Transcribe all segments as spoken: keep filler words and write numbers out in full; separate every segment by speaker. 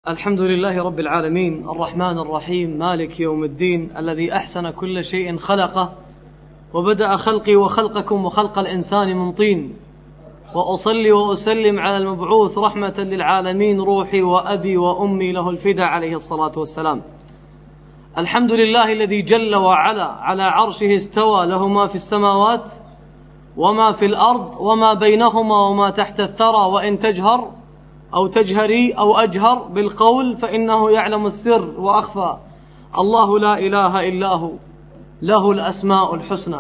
Speaker 1: الحمد لله رب العالمين الرحمن الرحيم مالك يوم الدين الذي أحسن كل شيء خلقه وبدأ خلقي وخلقكم وخلق الإنسان من طين، وأصلي وأسلم على المبعوث رحمة للعالمين روحي وأبي وأمي له الفداء عليه الصلاة والسلام. الحمد لله الذي جل وعلا على عرشه استوى، له ما في السماوات وما في الأرض وما بينهما وما تحت الثرى، وإن تجهر أو تجهري أو أجهر بالقول فإنه يعلم السر وأخفى. الله لا إله إلا هو، له الأسماء الحسنى.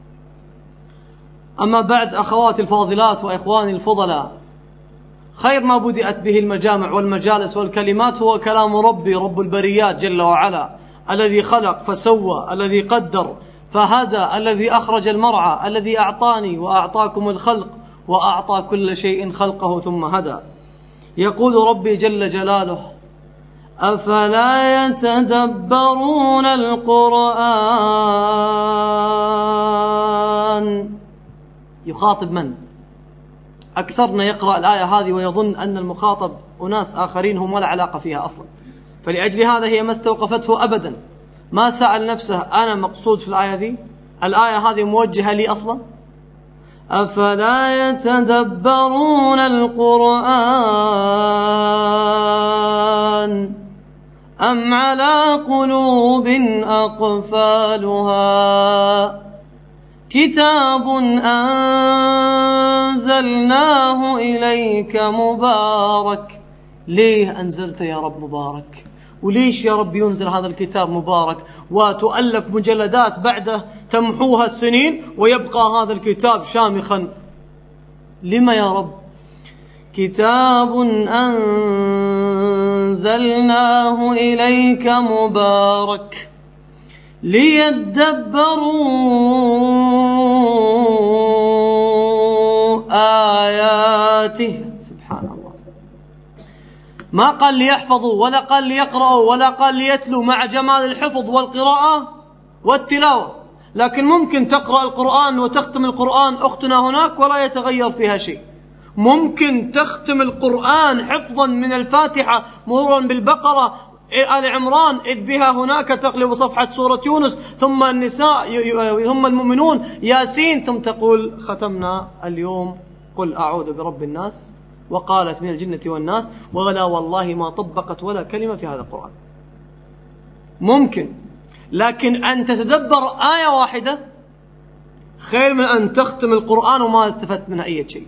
Speaker 1: أما بعد، أخواتي الفاضلات وإخواني الفضلاء، خير ما بدأت به المجامع والمجالس والكلمات هو كلام ربي رب البريات جل وعلا، الذي خلق فسوى، الذي قدر فهدى، الذي أخرج المرعى، الذي أعطاني وأعطاكم الخلق وأعطى كل شيء خلقه ثم هدى. يقول ربي جل جلاله: أفلا يتدبرون القرآن؟ يخاطب من؟ أكثرنا يقرأ الآية هذه ويظن أن المخاطب أناس آخرين هم ولا علاقة فيها أصلا، فلأجل هذا هي ما استوقفته أبدا، ما سأل نفسه أنا مقصود في الآية ذي؟ الآية هذه موجهة لي أصلا؟ أفلا يتدبرون القرآن أم على قلوب أقفالها كتاب أنزلناه إليك مبارك. ليه أنزلت يا رب مبارك؟ وليش يا رب ينزل هذا الكتاب مبارك وتؤلف مجلدات بعده تمحوها السنين ويبقى هذا الكتاب شامخا؟ لما يا رب؟ كتاب أنزلناه إليك مبارك ليدبروا آياته. سبحان الله، ما قال ليحفظوا ولا قال ليقرأوا ولا قال ليتلوا، مع جمال الحفظ والقراءة والتلاوة، لكن ممكن تقرأ القرآن وتختم القرآن أختنا هناك ولا يتغير فيها شيء. ممكن تختم القرآن حفظا من الفاتحة مرورا بالبقرة آل عمران إذ بها هناك تقلب صفحة سورة يونس، ثم النساء، ثم المؤمنون، ياسين، ثم تقول ختمنا اليوم قل أعوذ برب الناس، وقالت من الجنة والناس، ولا والله ما طبقت ولا كلمة في هذا القرآن. ممكن، لكن أن تتدبر آية واحدة خير من أن تختم القرآن وما استفدت منها أي شيء.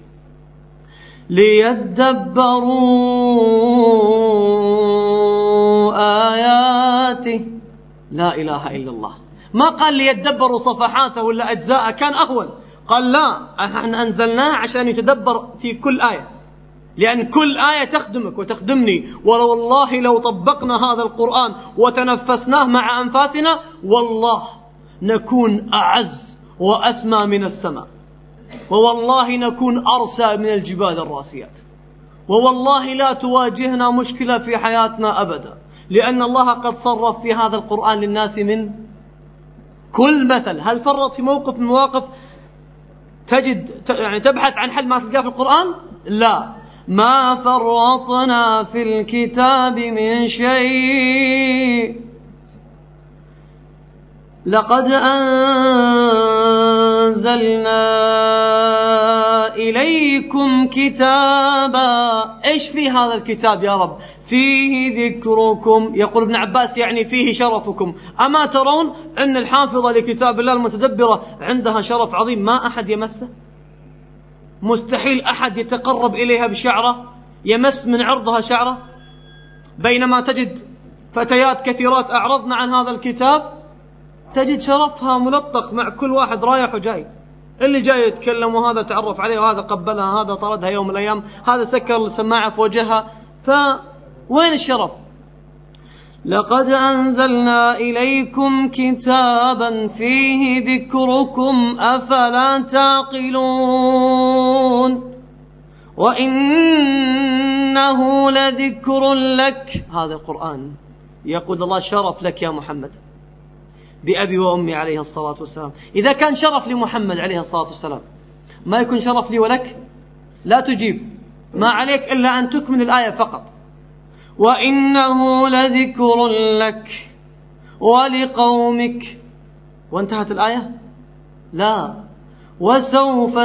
Speaker 1: ليدبروا آياته، لا إله إلا الله. ما قال ليدبروا صفحاته ولا أجزاءه، كان أهون. قال لا، احنا أنزلناه عشان يتدبر في كل آية، لأن كل آية تخدمك وتخدمني. ولو والله لو طبقنا هذا القرآن وتنفسناه مع أنفاسنا والله نكون أعز وأسمى من السماء، ووالله نكون أرسى من الجبال الراسيات، ووالله لا تواجهنا مشكلة في حياتنا أبدا، لأن الله قد صرف في هذا القرآن للناس من كل مثل. هل فرط في موقف من مواقف تجد يعني تبحث عن حل ما تلقاه في القرآن؟ لا، ما فرطنا في الكتاب من شيء، لقد أنزلنا إليكم كتابا. إيش في هذا الكتاب يا رب؟ فيه ذكركم. يقول ابن عباس يعني فيه شرفكم. أما ترون أن الحافظة لكتاب الله المتدبرة عندها شرف عظيم ما أحد يمسه؟ مستحيل أحد يتقرب إليها بشعرة، يمس من عرضها شعرة، بينما تجد فتيات كثيرات أعرضن عن هذا الكتاب تجد شرفها ملطخ مع كل واحد رايح وجاي، اللي جاي يتكلم وهذا تعرف عليه وهذا قبلها، هذا طردها يوم من الأيام، هذا سكر السماعة في وجهها. فوين الشرف؟ لقد أنزلنا إليكم كتابا فيه ذكركم أفلا تعقلون وإنه لذكر لك. هذا القرآن يقول الله شرف لك يا محمد بأبي وأمي عليه الصلاة والسلام. إذا كان شرف لمحمد عليه الصلاة والسلام ما يكون شرف لي ولك؟ لا تجيب، ما عليك إلا أن تكمل الآية فقط. وإنه لذكر لك ولقومك. وانتهت الآية؟ لا، وسوف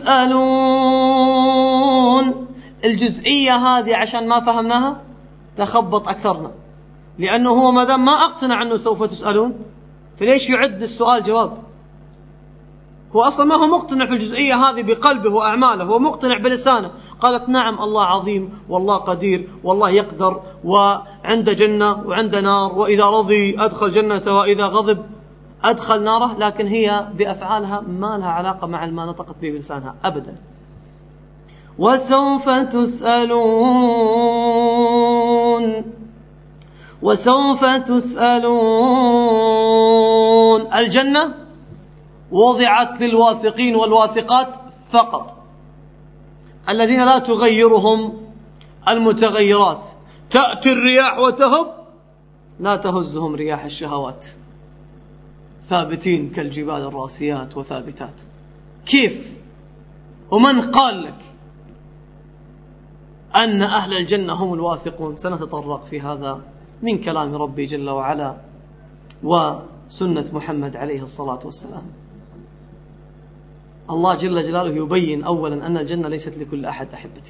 Speaker 1: تسألون. الجزئية هذه عشان ما فهمناها تخبط أكثرنا، لأنه هو ما دام ما أقتنع أنه سوف تسألون فليش يعد السؤال جواب؟ هو أصلا ما هو مقتنع في الجزئية هذه بقلبه وأعماله، هو مقتنع بلسانه. قالت نعم الله عظيم والله قدير والله يقدر وعنده جنة وعنده نار، وإذا رضي أدخل جنته وإذا غضب أدخل ناره، لكن هي بأفعالها ما لها علاقة مع ما نطقت به بلسانها أبدا. وسوف تسألون وسوف تسألون. الجنة وضعت للواثقين والواثقات فقط، الذين لا تغيرهم المتغيرات. تأتي الرياح وتهب، لا تهزهم رياح الشهوات، ثابتين كالجبال الراسيات وثابتات. كيف؟ ومن قال لك أن أهل الجنة هم الواثقون؟ سنتطرق في هذا من كلام ربي جل وعلا وسنة محمد عليه الصلاة والسلام. الله جل جلاله يبين أولا أن الجنة ليست لكل أحد. أحبتي،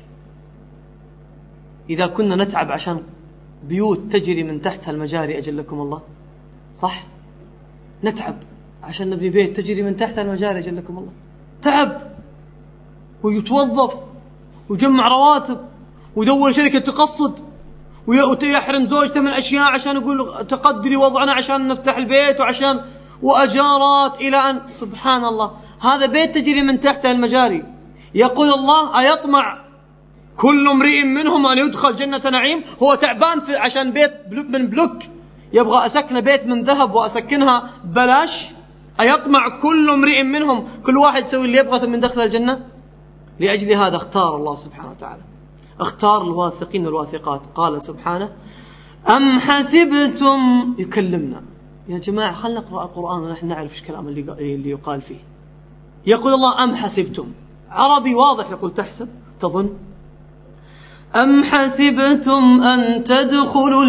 Speaker 1: إذا كنا نتعب عشان بيوت تجري من تحتها المجاري أجلكم الله، صح؟ نتعب عشان نبني بيت تجري من تحتها المجاري أجلكم الله، تعب ويتوظف ويجمع رواتب ويدور شركة تقصد ويحرم زوجته من أشياء عشان يقول تقدري وضعنا عشان نفتح البيت وعشان وأجارات إلى أن سبحان الله هذا بيت تجري من تحته المجاري. يقول الله أيطمع كل امرئ منهم أن يدخل جنة نعيم؟ هو تعبان في عشان بيت من بلوك يبغى أسكن بيت من ذهب وأسكنها بلاش؟ أيطمع كل امرئ منهم كل واحد يسوي اللي يبغى من دخل الجنة؟ لأجل هذا اختار الله سبحانه وتعالى، اختار الواثقين والواثقات. قال سبحانه أم حسبتم، يكلمنا يا جماعة خلنا نقرأ القرآن ونحن نعرف إيش كلام اللي اللي يقال فيه. يقول الله أم حسبتم، عربي واضح، يقول تحسب تظن. أم حسبتم أن تدخلوا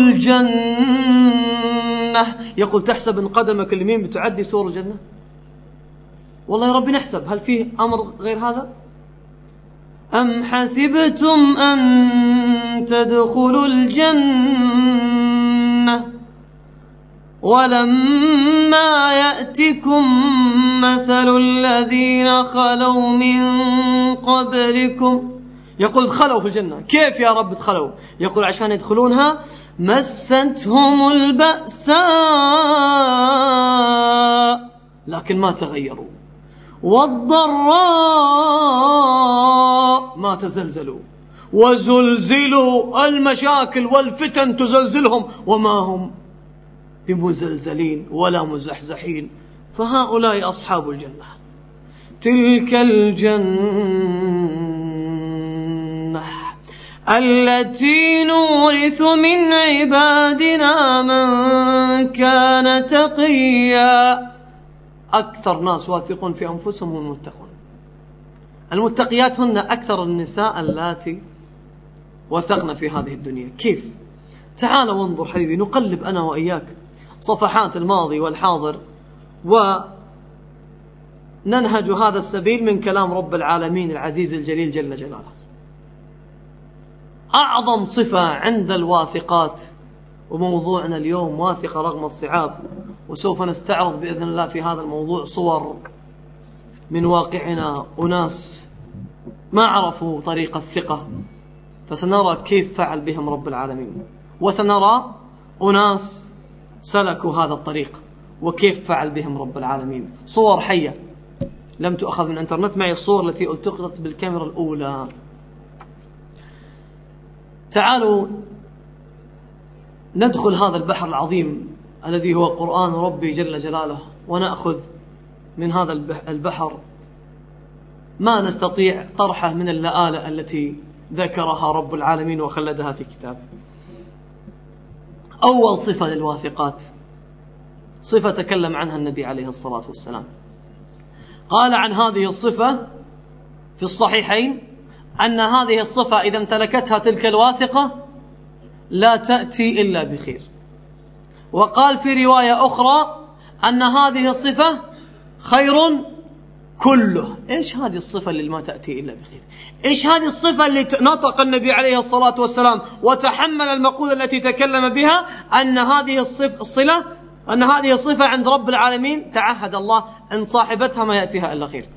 Speaker 1: الجنة، يقول تحسب إن قدمك اليمين بتعدي سور الجنة. والله يا ربي نحسب، هل فيه أمر غير هذا؟ أم حسبتم أن تدخلوا الجنة ولما يأتكم مثل الذين خلوا من قبلكم. يقول خلوا في الجنة، كيف يا رب دخلوا؟ يقول عشان يدخلونها مستهم البأساء لكن ما تغيروا، والضراء ما تزلزلوا، وزلزلوا المشاكل والفتن تزلزلهم وما هم بمزلزلين ولا مزحزحين. فهؤلاء أصحاب الجنة. تلك الجنة التي نورث من عبادنا من كان تقيا. أكثر ناس واثقون في أنفسهم هم المتقون. المتقيات هن أكثر النساء اللاتي وثقن في هذه الدنيا. كيف؟ تعال وانظر حبيبي، نقلب أنا وإياك صفحات الماضي والحاضر وننهج هذا السبيل من كلام رب العالمين العزيز الجليل جل جلاله. أعظم صفة عند الواثقات، وموضوعنا اليوم واثقة رغم الصعاب، وسوف نستعرض بإذن الله في هذا الموضوع صور من واقعنا، أناس ما عرفوا طريق الثقة، فسنرى كيف فعل بهم رب العالمين، وسنرى أناس سلكوا هذا الطريق وكيف فعل بهم رب العالمين. صور حية لم تؤخذ من انترنت، معي الصور التي التقطت بالكاميرا الأولى. تعالوا ندخل هذا البحر العظيم الذي هو قرآن ربي جل جلاله، ونأخذ من هذا البحر ما نستطيع طرحه من اللآلة التي ذكرها رب العالمين وخلدها في كتابه. أول صفة للواثقات، صفة تكلم عنها النبي عليه الصلاة والسلام. قال عن هذه الصفة في الصحيحين أن هذه الصفة إذا امتلكتها تلك الواثقة لا تأتي إلا بخير. وقال في رواية أخرى أن هذه الصفة خير كله. إيش هذه الصفة اللي ما تأتي إلا بخير؟ إيش هذه الصفة اللي نطق النبي عليه الصلاة والسلام وتحمل المقولة التي تكلم بها أن هذه الصفة الصلة أن هذه الصفة عند رب العالمين تعهد الله أن صاحبتها ما يأتيها إلا خير.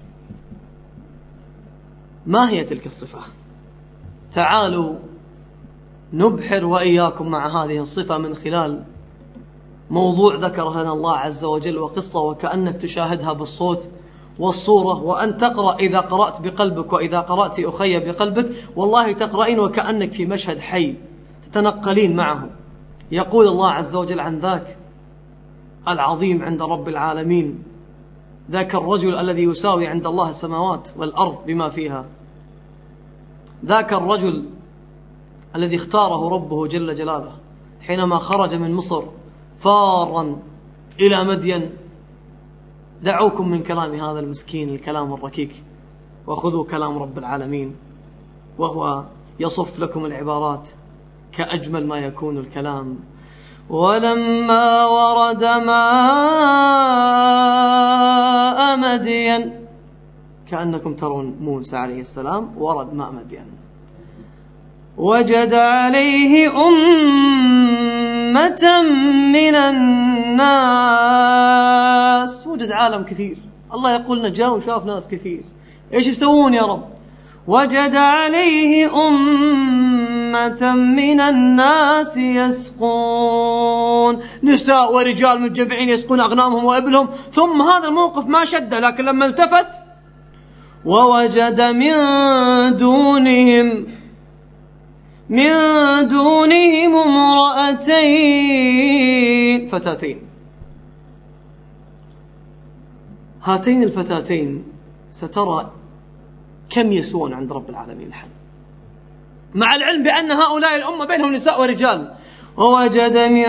Speaker 1: ما هي تلك الصفة؟ تعالوا نبحر وإياكم مع هذه الصفة من خلال موضوع ذكره لنا الله عز وجل، وقصة وكأنك تشاهدها بالصوت والصورة، وأن تقرأ إذا قرأت بقلبك وإذا قرأت أخي بقلبك والله تقرأين وكأنك في مشهد حي تتنقلين معه. يقول الله عز وجل عن ذاك العظيم عند رب العالمين، ذاك الرجل الذي يساوي عند الله السماوات والأرض بما فيها، ذاك الرجل الذي اختاره ربه جل جلاله حينما خرج من مصر فارا إلى مدين. دعوكم من كلام هذا المسكين الكلام الركيك وخذوا كلام رب العالمين وهو يصف لكم العبارات كأجمل ما يكون الكلام. ولما ورد ماء مدين، كأنكم ترون موسى عليه السلام ورد ماء مدين، وجد عليه أمة من الناس. وجد عالم كثير، الله يقول لنا جاء وشاف ناس كثير، إيش يسوون يا رب؟ وجد عليه أمة من الناس يسقون، نساء ورجال متجمعين يسقون أغنامهم وإبلهم. ثم هذا الموقف ما شده، لكن لما التفت ووجد من دونهم من دونهم امرأتين فتاتين. هاتين الفتاتين سترى كم يسوون عند رب العالمين الحل، مع العلم بأن هؤلاء الأمة بينهم نساء ورجال. ووجد من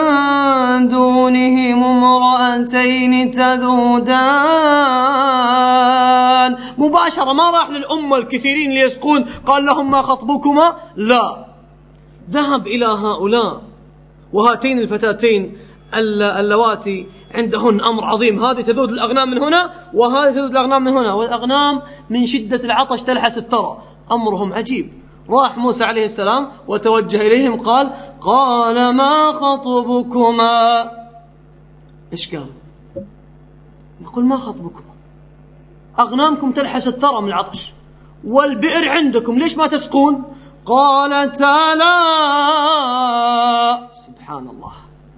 Speaker 1: دونهم امرأتين تذودان، مباشرة ما راح للأمة الكثيرين ليسقون قال لهم ما خطبكما، لا، ذهب إلى هؤلاء وهاتين الفتاتين اللواتي عندهن أمر عظيم، هذه تذود الأغنام من هنا وهذه تذود الأغنام من هنا، والأغنام من شدة العطش تلحس الثرى، أمرهم عجيب. راح موسى عليه السلام وتوجه إليهم قال قال ما خطبكما. إيش قال؟ يقول ما خطبكما، أغنامكم تلحس الثرى من العطش والبئر عندكم، ليش ما تسقون؟ قالتا لا. سبحان الله،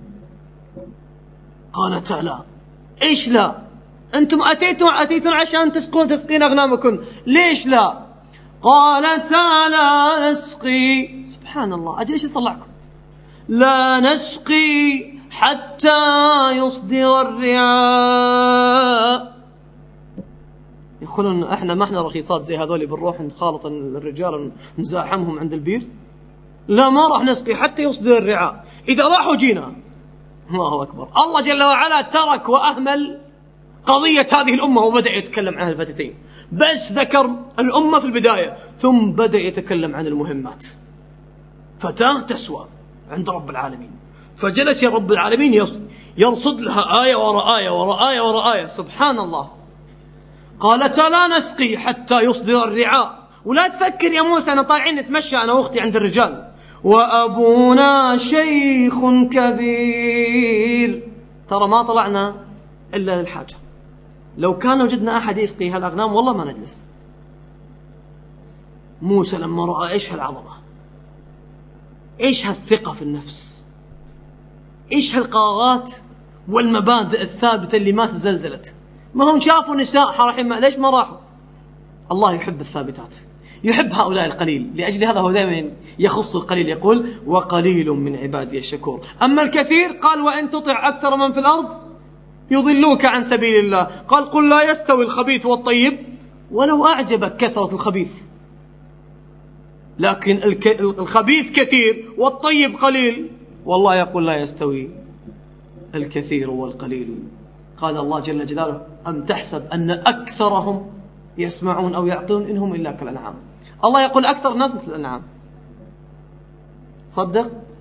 Speaker 1: قالتا لا. إيش لا؟ أنتم أتيتم أتيتم عشان تسقون تسقين أغنامكم، ليش لا؟ قالتا لا نسقي. سبحان الله، أجل إيش يطلعكم؟ لا نسقي حتى يصدر الرعاء. يقولون احنا ما احنا رخيصات زي هذول، بنروح نخالط الرجال نزاحمهم عند البير، لا ما راح نسقي حتى يصدر الرعاء. إذا راحوا جينا. الله أكبر، الله جل وعلا ترك وأهمل قضية هذه الأمة وبدأ يتكلم عن الفتاتين، بس ذكر الأمة في البداية ثم بدأ يتكلم عن المهمات. فتاة تسوى عند رب العالمين، فجلس يا رب العالمين يرصد لها آية وراء آية وراء آية وراء آية. سبحان الله. قالت لا نسقي حتى يصدر الرعاء. ولا تفكر يا موسى أنا طالعين نتمشى أنا وأختي عند الرجال، وأبونا شيخ كبير، ترى ما طلعنا إلا للحاجة، لو كان وجدنا أحد يسقي هالأغنام والله ما نجلس. موسى لما رأى إيش هالعظمة، إيش هالثقة في النفس، إيش هالقرارات والمبادئ الثابتة اللي ما تزلزلت. ما هم شافوا نساء حرحين، ليش ما راحوا؟ الله يحب الثابتات، يحب هؤلاء القليل، لأجل هذا هو دائما يخص القليل، يقول وقليل من عبادي الشكور. أما الكثير قال وإن تطع أكثر من في الأرض يضلوك عن سبيل الله. قال قل لا يستوي الخبيث والطيب ولو أعجبك كثرة الخبيث، لكن الخبيث كثير والطيب قليل، والله يقول لا يستوي الكثير والقليل. قال الله جل جلاله أم تحسب أن أكثرهم يسمعون أو يعقلون إنهم إلا كالأنعام. الله يقول أكثر الناس مثل الأنعام. صدق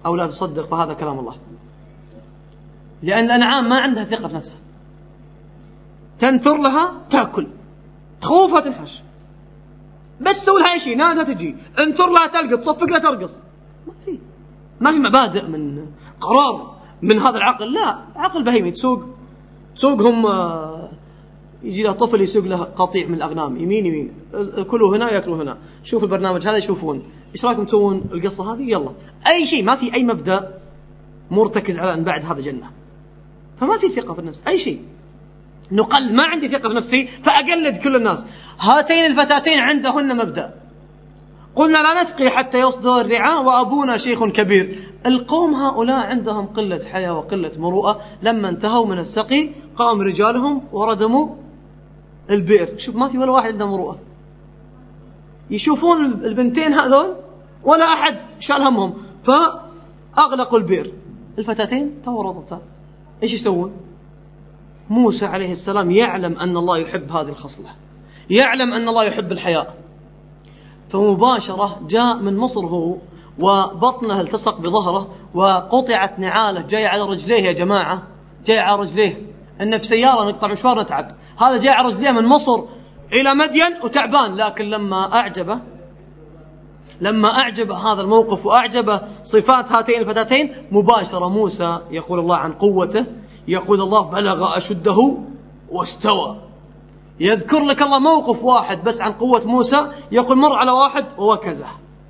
Speaker 1: أو لا تصدق فهذا كلام الله. لأن الأنعام ما عندها ثقة في نفسها، تنثر لها تأكل، تخوفها تنحش، بس سوي لها أي شيء نادها تجي، انثر لها تلقط، صفق لها ترقص. ما في ما في مبادئ من قرار من هذا العقل. لا، عقل بهيمي تسوق تسوقهم. يجي له طفل يسوق له قطيع من الأغنام، يمين يمين، كلوا هنا يأكلوا هنا، شوف البرنامج هذا يشوفون، إيش رأيكم تسوون القصة هذه؟ يلا أي شيء. ما في أي مبدأ مرتكز على أن بعد هذا جنة. فما في ثقة في النفس أي شيء. نقل ما عندي ثقة في نفسي فأقلد كل الناس. هاتين الفتاتين عندهن مبدأ، قلنا لا نسقي حتى يصدر الرعاء وأبونا شيخ كبير. القوم هؤلاء عندهم قلة حياة وقلة مروءة. لما انتهوا من السقي قام رجالهم وردموا البئر. شوف ما في ولا واحد عنده مروءة. يشوفون البنتين هذول ولا أحد شال همهم، فأغلقوا البئر. الفتاتين تورطتا، إيش يسوون؟ موسى عليه السلام يعلم أن الله يحب هذه الخصلة، يعلم أن الله يحب الحياء، فمباشرة جاء من مصر هو وبطنه التصق بظهره وقطعت نعاله، جاي على رجليه يا جماعة، جاي على رجليه. إن في سيارة نقطع مشوار نتعب، هذا جاي على رجليه من مصر إلى مدين وتعبان. لكن لما أعجبه لما أعجبه هذا الموقف وأعجبه صفات هاتين الفتاتين، مباشرة موسى يقول الله عن قوته، يقول الله بلغ أشده واستوى. يذكر لك الله موقف واحد بس عن قوة موسى، يقول مر على واحد ووكزه،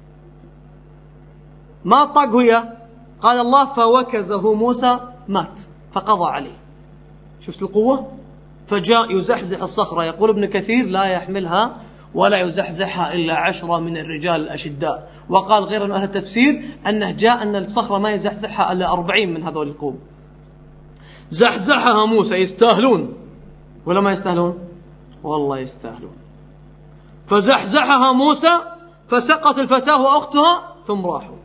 Speaker 1: ما طاق وياه، قال الله فوكزه موسى مات فقضى عليه. شفت القوة؟ فجاء يزحزح الصخرة، يقول ابن كثير لا يحملها ولا يزحزحها إلا عشرة من الرجال الأشداء. وقال غير من أهل التفسير أنه جاء أن الصخرة ما يزحزحها إلا أربعين من هذول القوم. زحزحها موسى. يستاهلون ولا ما يستاهلون؟ والله يستاهلون. فزحزحها موسى فسقط الفتاة وأختها ثم راحوا.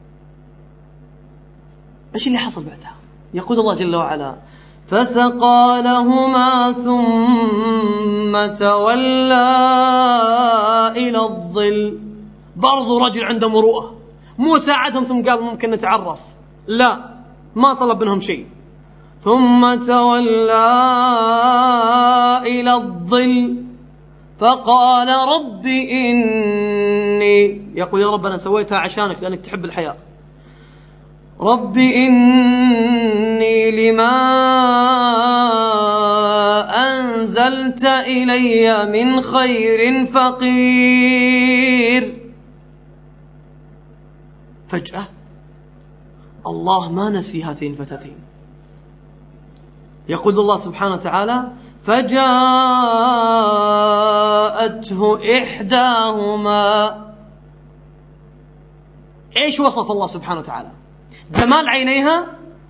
Speaker 1: إيش اللي حصل بعدها؟ يقول الله جل وعلا فسقى لهما ثم تولى إلى الظل. برضو رجل عنده مروءة. موسى عدهم ثم قال ممكن نتعرف، لا، ما طلب منهم شيء. ثم تولى إلى الظل فقال رب إني، يقول يا رب أنا سويتها عشانك لأنك تحب الحياة، رب إني لما أنزلت إلي من خير فقير. فجأة الله ما نسي هاتين الفتاتين. يقول الله سبحانه وتعالى فجاءته إحداهما. إيش وصف الله سبحانه وتعالى؟ جمال عينيها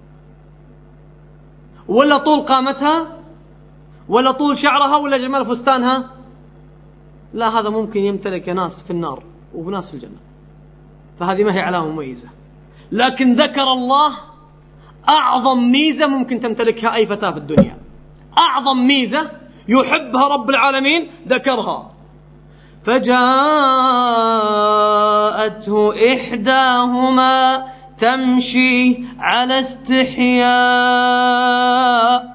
Speaker 1: ولا طول قامتها ولا طول شعرها ولا جمال فستانها؟ لا، هذا ممكن يمتلك ناس في النار وناس في الجنة، فهذه ما هي علامة مميزة. لكن ذكر الله أعظم ميزة ممكن تمتلكها أي فتاة في الدنيا، أعظم ميزة يحبها رب العالمين ذكرها. فجاءته إحداهما تمشي على استحياء.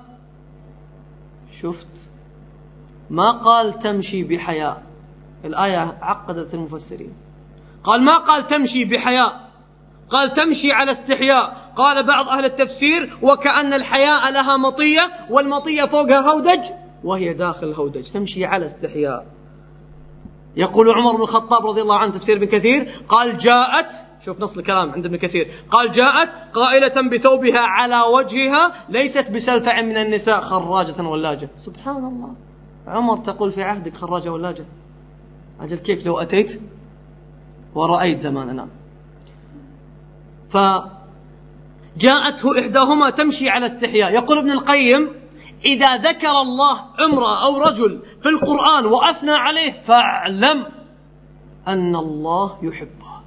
Speaker 1: شفت؟ ما قال تمشي بحياء. الآية عقدت المفسرين. قال ما قال تمشي بحياء، قال تمشي على استحياء. قال بعض أهل التفسير وكأن الحياء لها مطية والمطية فوقها هودج وهي داخل الهودج، تمشي على استحياء. يقول عمر بن الخطاب رضي الله عنه تفسير ابن كثير قال جاءت، شوف نص الكلام عند ابن كثير، قال جاءت قائلة بثوبها على وجهها ليست بسلفع من النساء خراجة ولاجة. سبحان الله، عمر تقول في عهدك خراجة ولاجة؟ أجل كيف لو أتيت ورأيت زماننا. فجاءته إحداهما تمشي على استحياء. يقول ابن القيم إذا ذكر الله امرأة أو رجل في القرآن وأثنى عليه فاعلم أن الله يحبها.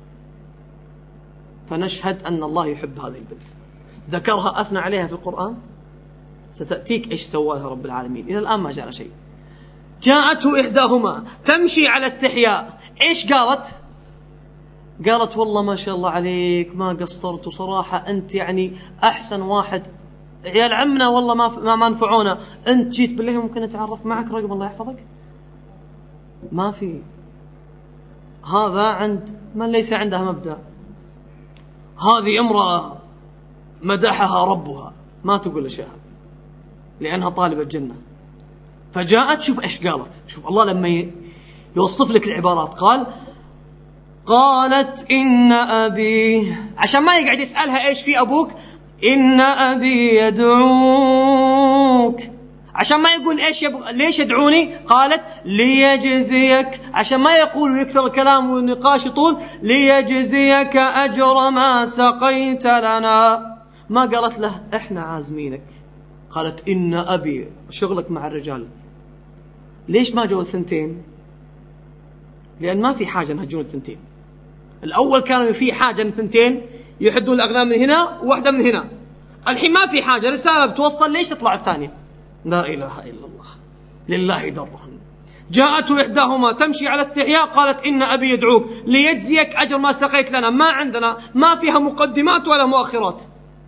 Speaker 1: فنشهد أن الله يحب هذه البنت، ذكرها أثنى عليها في القرآن. ستأتيك إيش سواها رب العالمين. إلى الآن ما جاء شيء. جاءته إحداهما تمشي على استحياء. إيش قالت؟ قالت والله ما شاء الله عليك ما قصرت، وصراحة أنت يعني أحسن واحد، عيال عمنا والله ما ما ما نفعونا، أنت جيت بالله ممكن نتعرف معك رقم الله يحفظك؟ ما في. هذا عند من ليس عندها مبدأ. هذه امرأة مدحها ربها ما تقول أشياء لأنها طالبة جنة. فجاءت، شوف إيش قالت، شوف الله لما يوصف لك العبارات قال قالت إن أبي، عشان ما يقعد يسألها إيش في أبوك، إن أبي يدعوك، عشان ما يقول إيش يبغى ليش يدعوني، قالت ليجزيك، عشان ما يقول ويكثر الكلام والنقاش طول، ليجزيك أجر ما سقيت لنا. ما قالت له إحنا عازمينك، قالت إن أبي شغلك مع الرجال. ليش ما جو الثنتين؟ لأن ما في حاجة نهجون الثنتين. الأول كانوا في حاجة الثنتين يحدون الأغنام من هنا وواحدة من هنا، الحين ما في حاجة، رسالة بتوصل ليش تطلع الثانية؟ لا إله إلا الله، لله درهم. جاءت إحداهما تمشي على استحياء قالت إن أبي يدعوك ليجزيك أجر ما سقيت لنا. ما عندنا، ما فيها مقدمات ولا مؤخرات.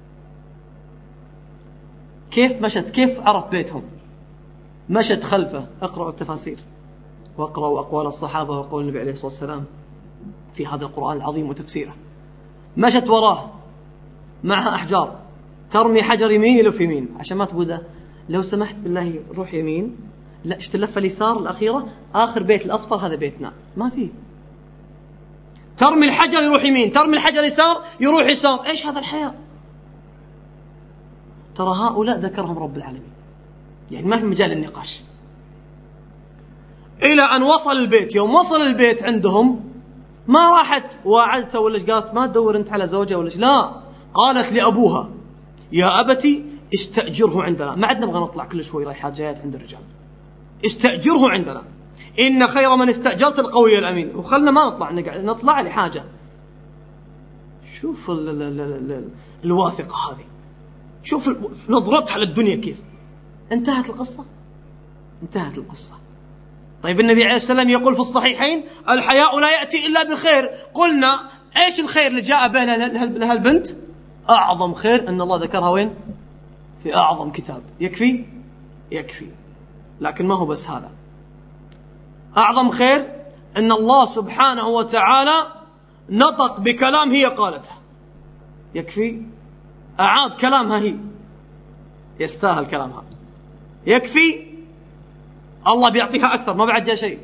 Speaker 1: كيف مشت؟ كيف عرف بيتهم؟ مشت خلفه. اقرأوا التفاسير واقرأوا أقوال الصحابة وقول النبي عليه الصلاة والسلام في هذا القرآن العظيم وتفسيره. مشت وراه معها أحجار، ترمي حجر يمين يلف يمين، عشان ما تقول لو سمحت بالله روح يمين، لا اشتلف اليسار الأخيرة، آخر بيت الأصفر هذا بيتنا. ما فيه. ترمي الحجر يروح يمين، ترمي الحجر يسار يروح يسار. إيش هذا الحياة؟ ترى هؤلاء ذكرهم رب العالمين، يعني ما في مجال للنقاش. إلى أن وصل البيت. يوم وصل البيت عندهم ما راحت واعدته ولا قالت ما تدور أنت على زوجة ولا، لا، قالت لأبوها يا أبتي استأجره عندنا. ما عندنا نبغى نطلع كل شوي رايحات جايات عند الرجال، استأجره عندنا، إن خير من استأجرت القوي الأمين. وخلنا ما نطلع نقعد نطلع لحاجة. شوف ال ال ال ال ال الواثقة هذه، شوف نظرتها للدنيا كيف. انتهت القصة، انتهت القصة. طيب النبي عليه السلام يقول في الصحيحين الحياء لا يأتي إلا بخير. قلنا إيش الخير اللي جاء بين لهالبنت؟ أعظم خير أن الله ذكرها وين؟ في أعظم كتاب. يكفي؟ يكفي. لكن ما هو بس هذا. أعظم خير أن الله سبحانه وتعالى نطق بكلام هي قالته. يكفي؟ أعاد كلامها هي، يستاهل كلامها. يكفي؟ الله بيعطيها أكثر، ما بعد جاء شيء.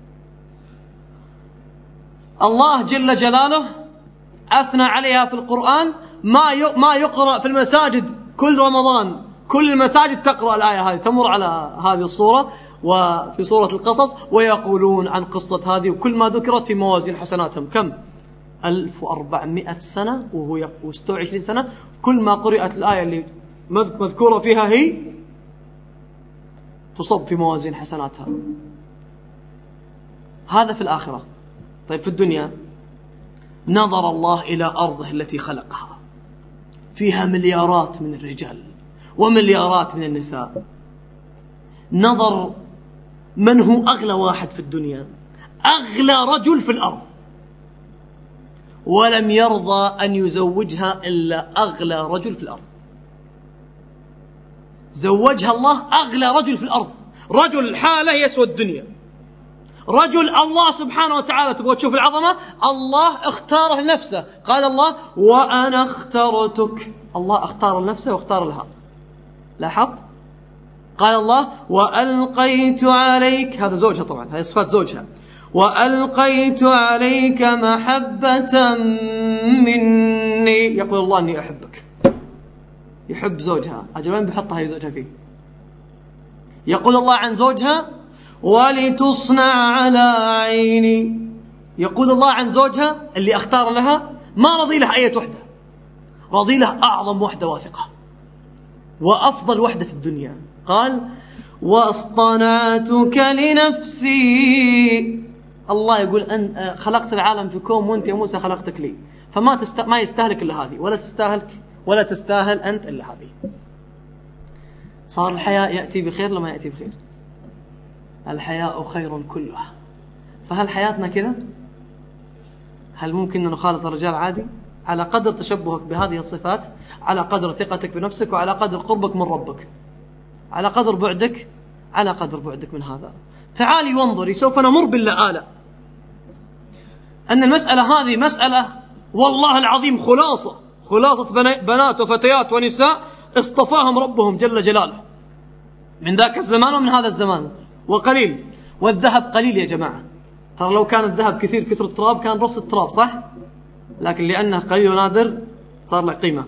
Speaker 1: الله جل جلاله أثنى عليها في القرآن ما ما يقرأ في المساجد كل رمضان. كل المساجد تقرأ الآية هذه، تمر على هذه الصورة وفي سورة القصص، ويقولون عن قصة هذه، وكل ما ذكرت في موازين حسناتهم. كم؟ ألف وأربعمائة سنة وهو ستة وعشرين سنة، كل ما قرأت الآية اللي مذكورة فيها هي تصب في موازين حسناتها. هذا في الآخرة. طيب في الدنيا نظر الله إلى أرضه التي خلقها، فيها مليارات من الرجال ومليارات من النساء. نظر من هو أغلى واحد في الدنيا، أغلى رجل في الأرض، ولم يرضى أن يزوجها إلا أغلى رجل في الأرض. زوجها الله أغلى رجل في الأرض، رجل حاله يسوى الدنيا، رجل الله سبحانه وتعالى. تبغى تشوف العظمة؟ الله اختاره لنفسه. قال الله وأنا اخترتك. الله اختار لنفسه واختار لها. لاحظ؟ قال الله وألقيت عليك، هذا زوجها طبعا، هذه صفات زوجها، وألقيت عليك محبة مني. يقول الله أني أحبك، يحب زوجها. أجل وين بيحطها هي زوجها فيه؟ يقول الله عن زوجها ولتصنع على عيني. يقول الله عن زوجها اللي اختار لها ما رضي لها أي وحدة، رضي لها أعظم وحدة واثقة وأفضل وحدة في الدنيا. قال واصطنعتك لنفسي. الله يقول أن خلقت العالم في كون، وأنت يا موسى خلقتك لي، فما تست... ما يستاهلك إلا هذه، ولا تستاهلك ولا تستاهل أنت إلا هذه. صار الحياء يأتي بخير لما يأتي بخير. الحياء خير كله. فهل حياتنا كذا؟ هل ممكن أن نخالط الرجال عادي؟ على قدر تشبهك بهذه الصفات، على قدر ثقتك بنفسك، وعلى قدر قربك من ربك، على قدر بعدك على قدر بعدك من هذا. تعالي وانظري، سوف نمر باللآلة أن المسألة هذه مسألة والله العظيم خلاصة خلاصة بنات وفتيات ونساء اصطفاهم ربهم جل جلاله من ذاك الزمان ومن هذا الزمان، وقليل. والذهب قليل يا جماعة، ترى لو كان الذهب كثير كثر التراب كان رخص التراب، صح؟ لكن لأنه قليل ونادر صار له قيمة.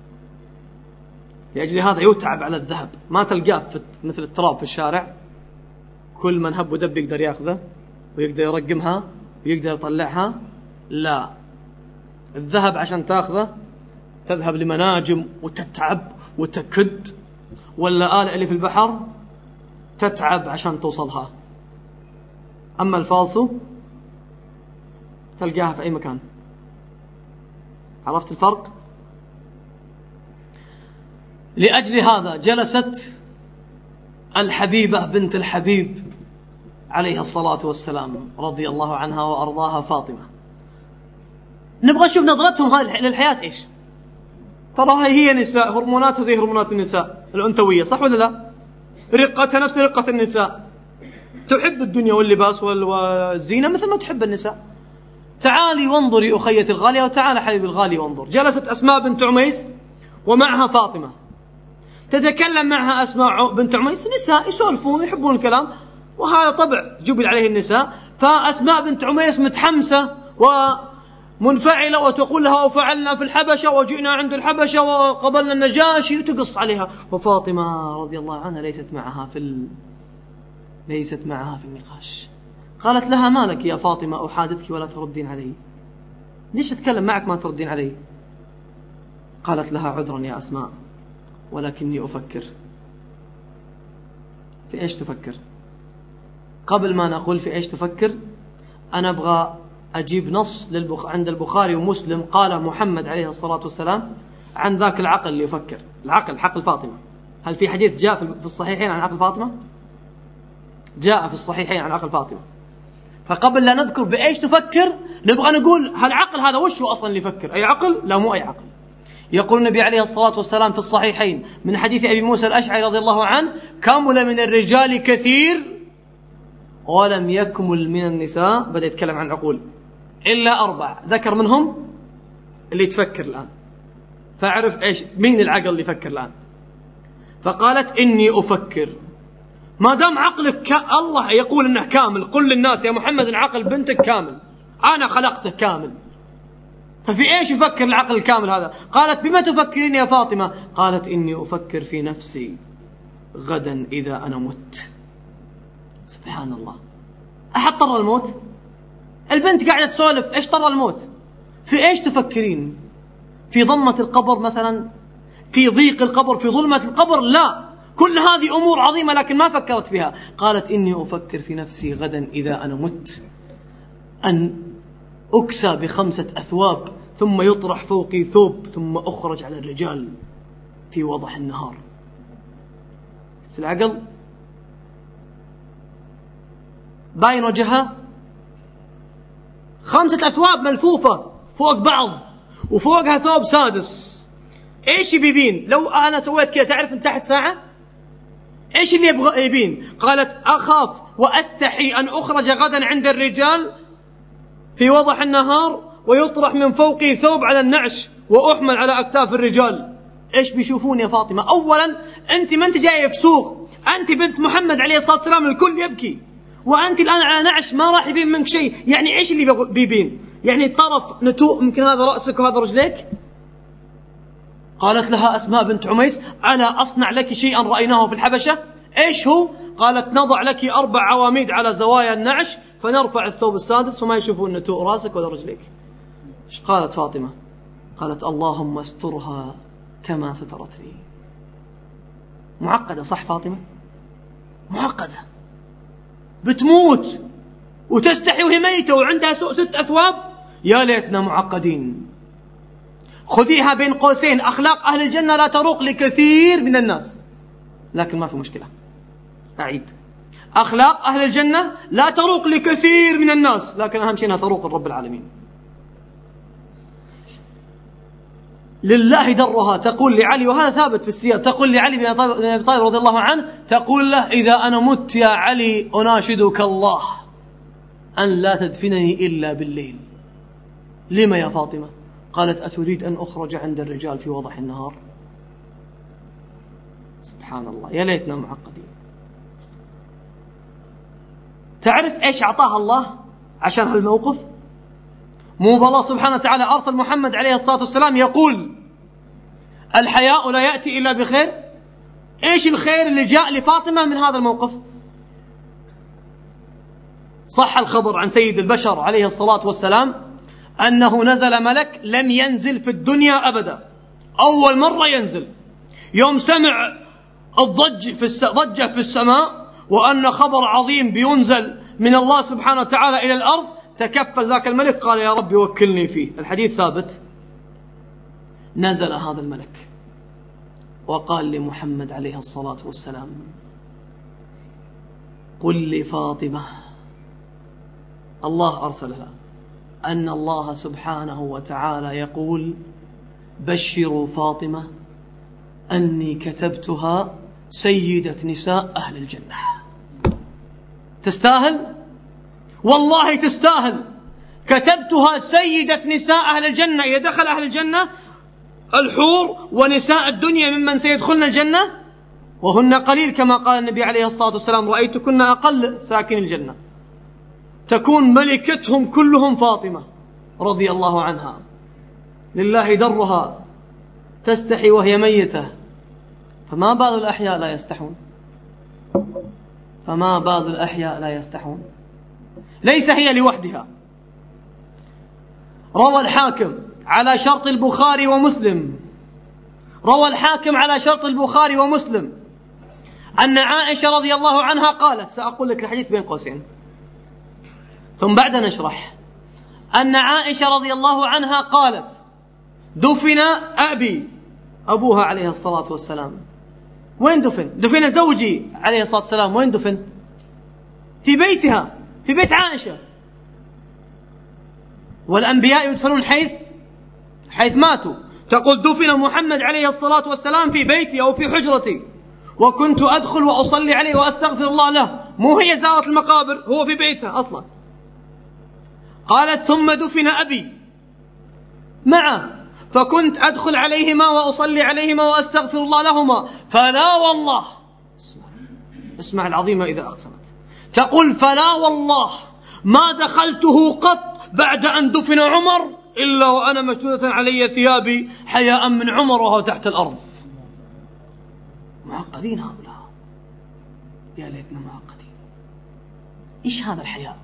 Speaker 1: لأجل هذا يتعب على الذهب، ما تلقاه مثل التراب في الشارع، كل من هب ودب يقدر ياخذه ويقدر يرقمها ويقدر يطلعها. لا، الذهب عشان تاخذه تذهب لمناجم وتتعب وتكد، ولا آلة اللي في البحر تتعب عشان توصلها. أما الفالصو تلقاها في أي مكان. عرفت الفرق؟ لأجل هذا جلست الحبيبة بنت الحبيب عليها الصلاة والسلام رضي الله عنها وأرضاها فاطمة. نبغى نشوف نظرتهم هذه للحياة إيش. تراها هي نساء، هرموناتها زي هرمونات النساء الأنثوية، صح ولا لا؟ رقتها نفس رقة النساء، تحب الدنيا واللباس والزينة مثل ما تحب النساء. تعالي وانظري أخيتي الغالية، وتعالى حبيبي الغالي وانظر. جلست أسماء بنت عميس ومعها فاطمة، تتكلم معها أسماء بنت عميس، نساء يسولفون يحبون الكلام، وهذا طبع جبل عليه النساء. فأسماء بنت عميس متحمسة ومنفعلة وتقول لها وفعلنا في الحبشة وجئنا عند الحبشة وقبلنا النجاشي، وتقص عليها. وفاطمة رضي الله عنها ليست معها في ال... ليست معها في النقاش. قالت لها: ما لك يا فاطمة أحادثك ولا تردين علي؟ ليش أتكلم معك ما تردين علي؟ قالت لها: عذرا يا أسماء، ولكني أفكر. في إيش تفكر؟ قبل ما نقول في إيش تفكر، أنا أبغى أجيب نص للبخ... عند البخاري ومسلم قال محمد عليه الصلاة والسلام عن ذاك العقل اللي يفكر، العقل عقل فاطمة. هل في حديث جاء في الصحيحين عن عقل فاطمة؟ جاء في الصحيحين عن عقل فاطمة. فقبل لا نذكر بإيش تفكر نبغى نقول هالعقل هذا وش هو أصلا اللي يفكر؟ أي عقل؟ لا، مو أي عقل. يقول النبي عليه الصلاة والسلام في الصحيحين من حديث أبي موسى الأشعري رضي الله عنه: كمل من الرجال كثير ولم يكمل من النساء، بدأ يتكلم عن عقول، إلا أربع، ذكر منهم اللي تفكر الآن. فاعرف إيش مين العقل اللي يفكر الآن. فقالت: إني أفكر. ما دام عقلك ك... الله يقول إنه كامل، قل للناس يا محمد إن عقل بنتك كامل، أنا خلقته كامل، ففي إيش يفكر العقل الكامل هذا؟ قالت: بما تفكرين يا فاطمة؟ قالت: إني أفكر في نفسي غدا إذا أنا مت. سبحان الله، أحد طر الموت؟ البنت قاعدة تسولف، إيش طر الموت؟ في إيش تفكرين؟ في ضمة القبر مثلا؟ في ضيق القبر؟ في ظلمة القبر؟ لا، كل هذه أمور عظيمة لكن ما فكرت فيها. قالت: إني أفكر في نفسي غدا إذا أنا مت أن أكسى بخمسة أثواب ثم يطرح فوقي ثوب ثم أخرج على الرجال في وضح النهار. شفت العقل؟ باين وجهها، خمسة أثواب ملفوفة فوق بعض وفوقها ثوب سادس. إيش يبين؟ لو أنا سويت كذا تعرف من تحت ساعة إيش اللي يبغى يبين؟ قالت: أخاف وأستحي أن أخرج غدا عند الرجال في وضح النهار ويطرح من فوقي ثوب على النعش وأحمل على أكتاف الرجال. إيش بيشوفون يا فاطمة؟ أولا أنت ما أنت جاية في سوق، أنت بنت محمد عليه الصلاة والسلام، الكل يبكي، وأنت الآن على نعش ما راح يبين منك شيء. يعني إيش اللي بيبين؟ يعني طرف نتوء يمكن هذا رأسك وهذا رجليك. قالت لها أسماء بنت عميس: ألا أصنع لك شيئا رأيناه في الحبشة؟ إيش هو؟ قالت: نضع لك أربع عواميد على زوايا النعش فنرفع الثوب السادس وما يشوفون نتوء رأسك ولا رجليك. إيش قالت فاطمة؟ قالت: اللهم استرها كما سترتني. معقدة صح فاطمة؟ معقدة، بتموت وتستحي وهي ميتة وعندها ست أثواب. يا ليتنا معقدين. خذيها بين قوسين: أخلاق أهل الجنة لا تروق لكثير من الناس، لكن ما في مشكلة. أعيد: أخلاق أهل الجنة لا تروق لكثير من الناس، لكن أهم شيء أنها تروق لرب العالمين. لله درها، تقول لعلي، وهذا ثابت في السياق، تقول لعلي بن أبي طالب رضي الله عنه، تقول له: إذا أنا مت يا علي أناشدك الله أن لا تدفنني إلا بالليل. لما يا فاطمة؟ قالت: أتريد أن أخرج عند الرجال في وضح النهار؟ سبحان الله، يا ليتنا معقدين. تعرف إيش أعطاها الله عشان هالموقف؟ مو بالله سبحانه وتعالى أرسل محمد عليه الصلاة والسلام يقول: الحياء لا يأتي إلا بخير؟ إيش الخير اللي جاء لفاطمة من هذا الموقف؟ صح الخبر عن سيد البشر عليه الصلاة والسلام أنه نزل ملك لم ينزل في الدنيا أبدا، أول مرة ينزل يوم سمع الضج في الس... ضجة في السماء وأن خبر عظيم بينزل من الله سبحانه وتعالى إلى الأرض، تكفل ذاك الملك قال: يا رب وكلني فيه. الحديث ثابت. نزل هذا الملك وقال لمحمد عليه الصلاة والسلام: قل لفاطمة، الله أرسلها، أن الله سبحانه وتعالى يقول: بشروا فاطمة أني كتبتها سيدة نساء أهل الجنة. تستاهل؟ والله تستاهل. كتبتها سيدة نساء أهل الجنة. إذا دخل أهل الجنة الحور ونساء الدنيا ممن سيدخلن الجنة، وهن قليل كما قال النبي عليه الصلاة والسلام: رأيتكن أقل ساكن الجنة. تكون ملكتهم كلهم فاطمة رضي الله عنها، لله درها، تستحي وهي ميتة، فما بال الأحياء لا يستحون؟ فما بال الأحياء لا يستحون؟ ليس هي لوحدها. روى الحاكم على شرط البخاري ومسلم روى الحاكم على شرط البخاري ومسلم أن عائشة رضي الله عنها قالت، سأقول لك الحديث بين قوسين ثم بعد نشرح، أن عائشة رضي الله عنها قالت: دفن أبي، أبوها عليه الصلاة والسلام. وين دفن؟ دفن زوجي عليه الصلاة والسلام. وين دفن؟ في بيتها، في بيت عائشة. والأنبياء يدفنون حيث حيث ماتوا. تقول: دفن محمد عليه الصلاة والسلام في بيتي أو في حجرتي، وكنت أدخل وأصلي عليه وأستغفر الله له. مو هي زارت المقابر، هو في بيتها أصلا. قالت: ثم دفن أبي معه، فكنت أدخل عليهما وأصلي عليهما وأستغفر الله لهما، فلا والله، اسمع, اسمع العظيمة إذا أقسمت، تقول: فلا والله ما دخلته قط بعد أن دفن عمر إلا وأنا مشدودة علي ثيابي حياء من عمر وهو تحت الأرض. معقدين هؤلاء، يا ليتنا معقدين. إيش هذا الحياء؟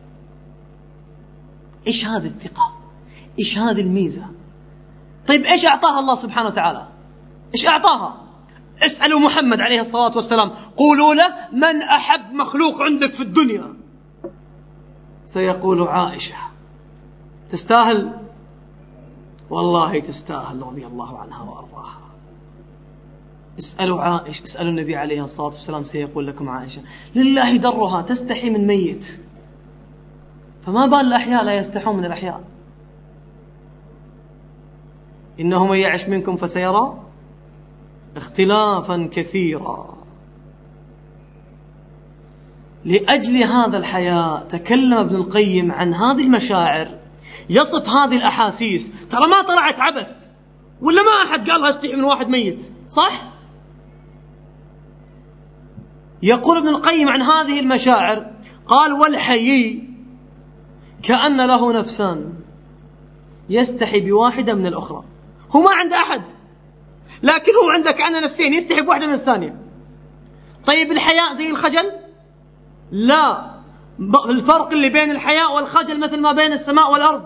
Speaker 1: إيش هذه الثقة؟ إيش هذه الميزة؟ طيب إيش أعطاها الله سبحانه وتعالى؟ إيش أعطاها؟ اسألوا محمد عليه الصلاة والسلام، قولوا له: من أحب مخلوق عندك في الدنيا؟ سيقول: عائشة. تستاهل؟ والله تستاهل رضي الله عنها وأرضاها. اسألوا عائشة، اسألوا النبي عليه الصلاة والسلام، سيقول لكم عائشة. لله درها، تستحي من ميت، فما بال الأحياء لا يستحون من الأحياء. إنه من يعش منكم فسيرى اختلافا كثيرا. لأجل هذا الحياء تكلم ابن القيم عن هذه المشاعر، يصف هذه الأحاسيس. ترى ما طلعت عبث، ولا ما أحد قالها استحي من واحد ميت، صح؟ يقول ابن القيم عن هذه المشاعر، قال: والحيي كأن له نفسان يستحي بواحدة من الأخرى. هو ما عنده أحد، لكن هو عنده كأنه نفسين، يستحي بواحدة من الثانية. طيب الحياء زي الخجل؟ لا، الفرق اللي بين الحياء والخجل مثل ما بين السماء والأرض.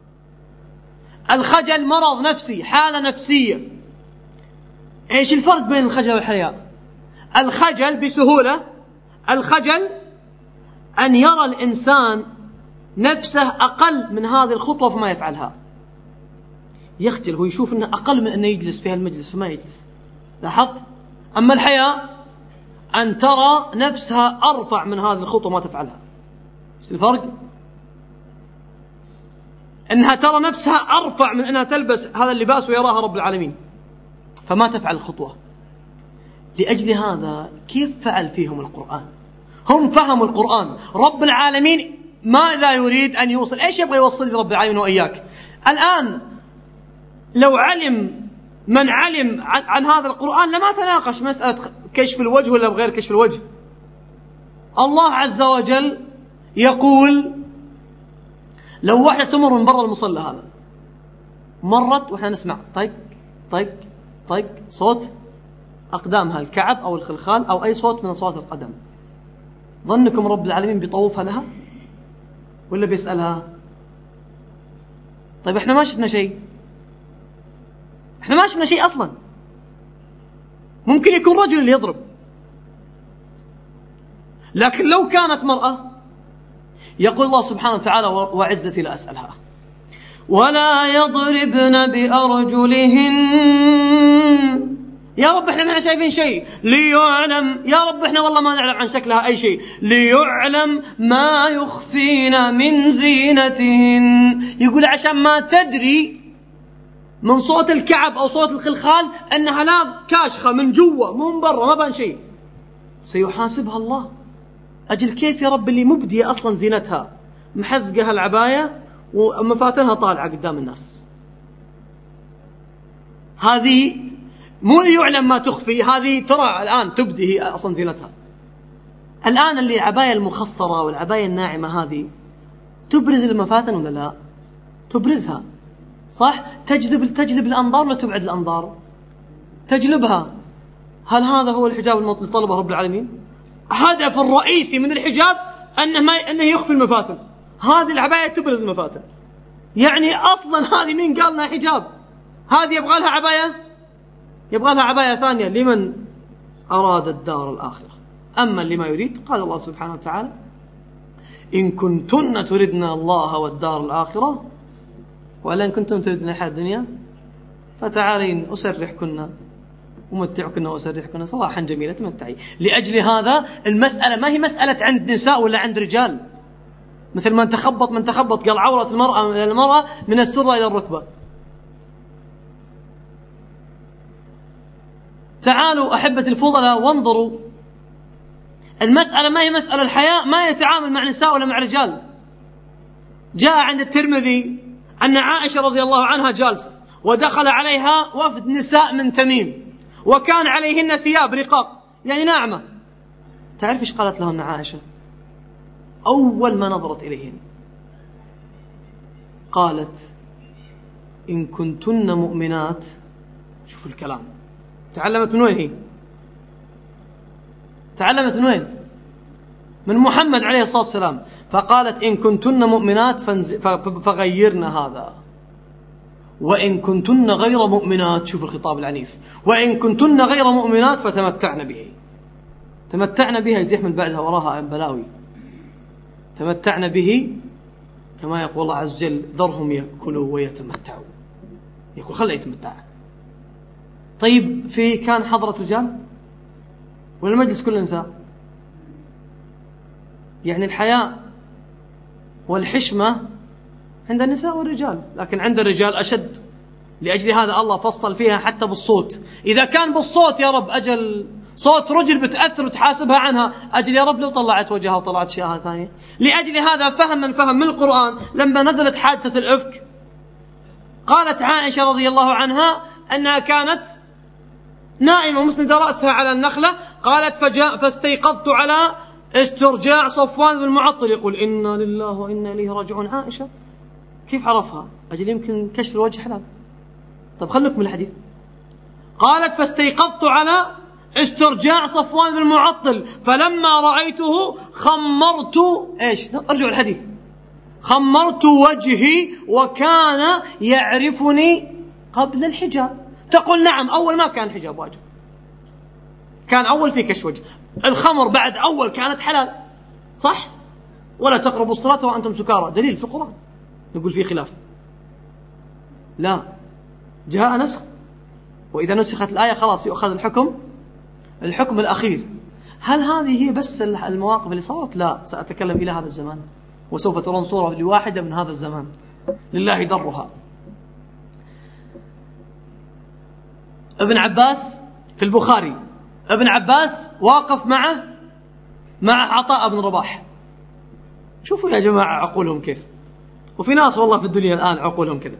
Speaker 1: الخجل مرض نفسي، حالة نفسية. إيش الفرق بين الخجل والحياء؟ الخجل بسهولة، الخجل أن يرى الإنسان نفسه أقل من هذه الخطوة فما يفعلها. يخجل، هو يشوف أنه أقل من أنه يجلس في هالمجلس فما يجلس. لاحظت؟ أما الحياء أن ترى نفسها أرفع من هذه الخطوة ما تفعلها. ايش الفرق؟ أنها ترى نفسها أرفع من أنها تلبس هذا اللباس ويراها رب العالمين، فما تفعل الخطوة. لأجل هذا كيف فعل فيهم القرآن؟ هم فهموا القرآن، رب العالمين ماذا يريد أن يوصل؟ إيش يبغى يوصل لرب العالمين وإياك؟ الآن لو علم من علم عن, عن هذا القرآن لما تناقش مسألة كشف الوجه ولا بغير كشف الوجه. الله عز وجل يقول لو واحدة تمر من برا المصلى هذا، مرت وإحنا نسمع طق طق طق صوت أقدامها، الكعب أو الخلخال أو أي صوت من أصوات القدم، ظنكم رب العالمين بيطوفها لها ولا بيسألها؟ طيب إحنا ما شفنا شيء، إحنا ما شفنا شيء أصلا. ممكن يكون رجل اللي يضرب، لكن لو كانت مرأة يقول الله سبحانه وتعالى وعزتي لا أسألها ولا يضربن بأرجلهن. يا رب احنا ما شايفين شيء، ليعلم يا رب احنا والله ما نعلم عن شكلها أي شيء، ليعلم ما يخفين من زينتهن. يقول عشان ما تدري من صوت الكعب أو صوت الخلخال أنها لا كاشخة من جوا مو من برا ما بان شيء، سيحاسبها الله. أجل كيف يا رب اللي مبدية أصلا زينتها محزقها العباية ومفاتنها طالعة قدام الناس، هذه مو ليعلم ما تخفي، هذه ترى الآن تبدي هي أصلا زينتها. الآن اللي العباية المخصرة والعباية الناعمة هذه تبرز المفاتن ولا لا؟ تبرزها صح؟ تجذب تجذب الأنظار ولا تبعد الأنظار؟ تجلبها. هل هذا هو الحجاب المطلوب طلبه رب العالمين؟ هدف الرئيسي من الحجاب أنه ما أنه يخفي المفاتن، هذه العباية تبرز المفاتن. يعني أصلا هذه مين قال لنا حجاب؟ هذه يبغى لها عباية، يبغى لها عباية ثانية لمن أراد الدار الآخرة. أما اللي ما يريد قال الله سبحانه وتعالى إن كنتن تردن الله والدار الآخرة ولا إن كنتن تردن الحياة الدنيا فتعالين أسرحكن ومتعكن وأسرحكن صراحا جميلة تمتعي. لأجل هذا المسألة ما هي مسألة عند نساء ولا عند رجال، مثل ما تخبط من تخبط قال عورة المرأة من المرأة من السرة إلى الركبة. تعالوا أحبة الفضلاء وانظروا، المسألة ما هي مسألة الحياء ما يتعامل مع نساء ولا مع رجال. جاء عند الترمذي أن عائشة رضي الله عنها جالسة ودخل عليها وفد نساء من تميم وكان عليهن ثياب رقاق يعني ناعمة. تعرف إيش قالت لهن عائشة أول ما نظرت إليهن؟ قالت إن كنتن مؤمنات. شوف الكلام، تعلمت من وين هي؟ تعلمت من وين؟ من محمد عليه الصلاة والسلام. فقالت إن كنتن مؤمنات فغيرنا هذا، وإن كنتن غير مؤمنات، شوف الخطاب العنيف، وإن كنتن غير مؤمنات فتمتعن به. تمتعن بها يتحمل بعدها وراها بلاوي. تمتعن به كما يقول الله عز وجل ذرهم يأكلوا ويتمتعوا، يقول خليه يتمتع. طيب في كان حضرة رجال ولا المجلس كل نساء؟ يعني الحياء والحشمة عند النساء والرجال، لكن عند الرجال أشد. لأجل هذا الله فصل فيها حتى بالصوت. إذا كان بالصوت يا رب أجل صوت رجل بتأثر وتحاسبها عنها، أجل يا رب لو طلعت وجهها وطلعت أشياء ثانية. لأجل هذا فهم من فهم من القرآن لما نزلت حادثة الإفك قالت عائشة رضي الله عنها أنها كانت نائمة مسندة رأسها على النخلة، قالت فجاء فاستيقظت على استرجاع صفوان بن المعطل يقول إنا لله وإنا إليه راجعون. عائشة كيف عرفها؟ أجل يمكن كشف الوجه حلال. طب خلوك من الحديث. قالت فاستيقظت على استرجاع صفوان بن المعطل فلما رأيته خمرت إيش؟ أرجع الحديث. خمرت وجهي وكان يعرفني قبل الحجاب. تقول نعم أول ما كان الحجاب واجب، كان أول في كشف وجه. الخمر بعد أول كانت حلال صح؟ ولا تقربوا الصلاة وأنتم سكارى، دليل في القرآن. نقول فيه خلاف؟ لا، جاء نسخ، وإذا نسخت الآية خلاص يؤخذ الحكم الحكم الأخير. هل هذه هي بس المواقف اللي صارت؟ لا، سأتكلم إلى هذا الزمان وسوف ترون صورة لواحدة من هذا الزمان. لله درها. ابن عباس في البخاري، ابن عباس واقف معه مع عطاء بن رباح. شوفوا يا جماعة عقولهم كيف، وفي ناس والله في الدنيا الآن عقولهم كذا.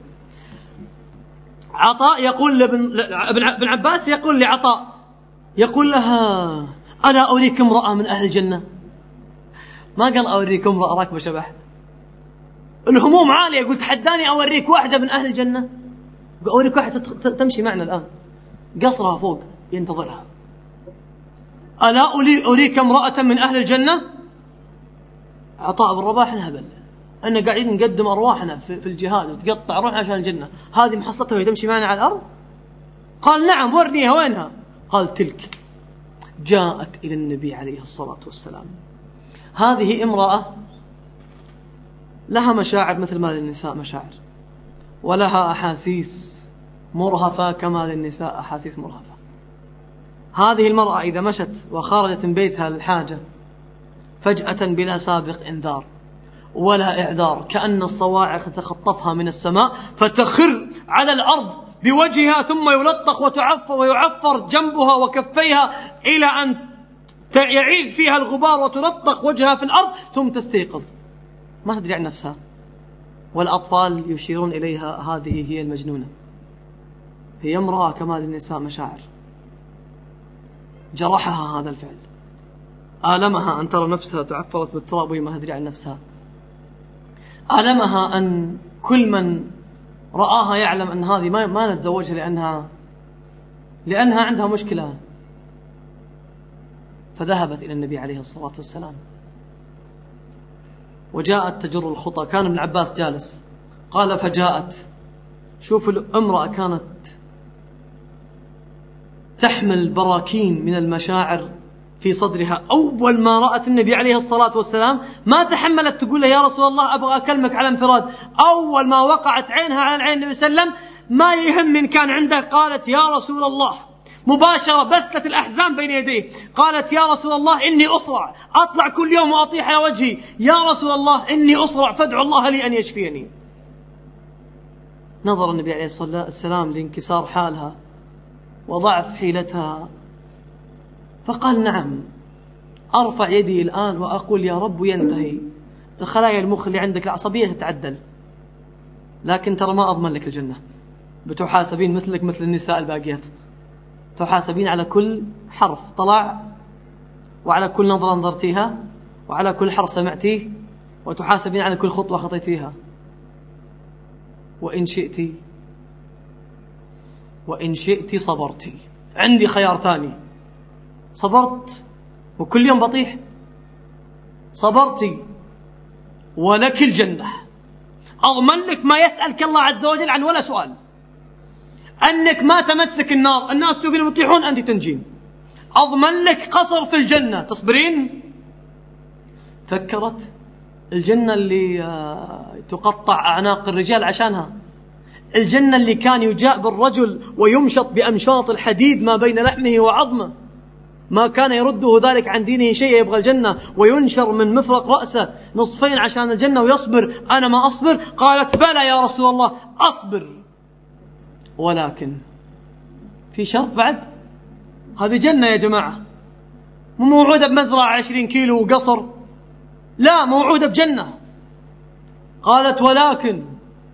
Speaker 1: عطاء يقول لابن ابن عباس يقول لعطاء، يقول لها: ألا أريك امرأة من أهل الجنة؟ ما قال أوريك امرأة راكبة شبح، الهموم عالية، قلت حداني أوريك واحدة من أهل الجنة، أوريك واحدة تمشي معنا الآن قصرها فوق ينتظرها. ألا أريك امرأة من أهل الجنة؟ عطاء بن رباح انهبل، أن قاعدين نقدم أرواحنا في الجهاد وتقطع روحنا عشان الجنة، هذه محصلتها وهي تمشي معنا على الأرض؟ قال: نعم ورنيها، وينها؟ قال: تلك جاءت إلى النبي عليه الصلاة والسلام. هذه امرأة لها مشاعر مثل ما للنساء مشاعر، ولها أحاسيس مرهفة كما للنساء أحاسيس مرهفة. هذه المرأة إذا مشت وخرجت من بيتها للحاجة فجأة بلا سابق إنذار ولا إعذار، كأن الصواعق تتخطفها من السماء فتخر على الأرض بوجهها، ثم يلطخ وتعفر ويعفر جنبها وكفيها إلى أن يعيد فيها الغبار وتلطخ وجهها في الأرض، ثم تستيقظ ما تدري عن نفسها. والأطفال يشيرون إليها: هذه هي المجنونة، هي امرأة كما للنساء مشاعر. جرحها هذا الفعل، آلمها أن ترى نفسها تعفرت بالتراب وهي ما تدري عن نفسها، آلمها أن كل من رآها يعلم أن هذه ما, ما نتزوجها لأنها لأنها عندها مشكلة. فذهبت إلى النبي عليه الصلاة والسلام وجاءت تجر الخطى. كان ابن عباس جالس، قال: فجاءت. شوف الامرأة كانت تحمل براكين من المشاعر في صدرها. أول ما رأت النبي عليه الصلاة والسلام ما تحملت تقول له: يا رسول الله أبغى أكلمك على انفراد. أول ما وقعت عينها على عين النبي صلى الله عليه وسلم ما يهم من كان عنده، قالت: يا رسول الله. مباشرة بثت الأحزان بين يديه، قالت: يا رسول الله إني أصرع، أطلع كل يوم وأطيح على وجهي، يا رسول الله إني أصرع فادعو الله لي أن يشفيني. نظر النبي عليه الصلاة والسلام لانكسار حالها وضعف حيلتها فقال: نعم، أرفع يدي الآن وأقول يا رب وينتهي، الخلايا المخ اللي عندك العصبية تتعدل، لكن ترى ما أضمن لك الجنة، بتحاسبين مثلك مثل النساء الباقيات، تحاسبين على كل حرف طلع، وعلى كل نظرة نظرتيها، وعلى كل حرف سمعتيه، وتحاسبين على كل خطوة خطيتيها. وإن شئتي وإن شئتي صبرتي، عندي خيار ثاني، صبرت وكل يوم بطيح، صبرتي ولك الجنة، أضمن لك ما يسألك الله عز وجل عن ولا سؤال، أنك ما تمسك النار، الناس تشوفين يطيحون أنت تنجين، أضمن لك قصر في الجنة، تصبرين؟ فكرت الجنة اللي تقطع أعناق الرجال عشانها، الجنة اللي كان يجاء بالرجل ويمشط بأمشاط الحديد ما بين لحمه وعظمه، ما كان يرده ذلك عن دينه شيء، يبغى الجنة، وينشر من مفرق رأسه نصفين عشان الجنة ويصبر. أنا ما أصبر. قالت: بلى يا رسول الله أصبر، ولكن في شرط بعد، هذه جنة يا جماعة، مو موعودة بمزرعة عشرين كيلو وقصر، لا، موعودة بجنة. قالت: ولكن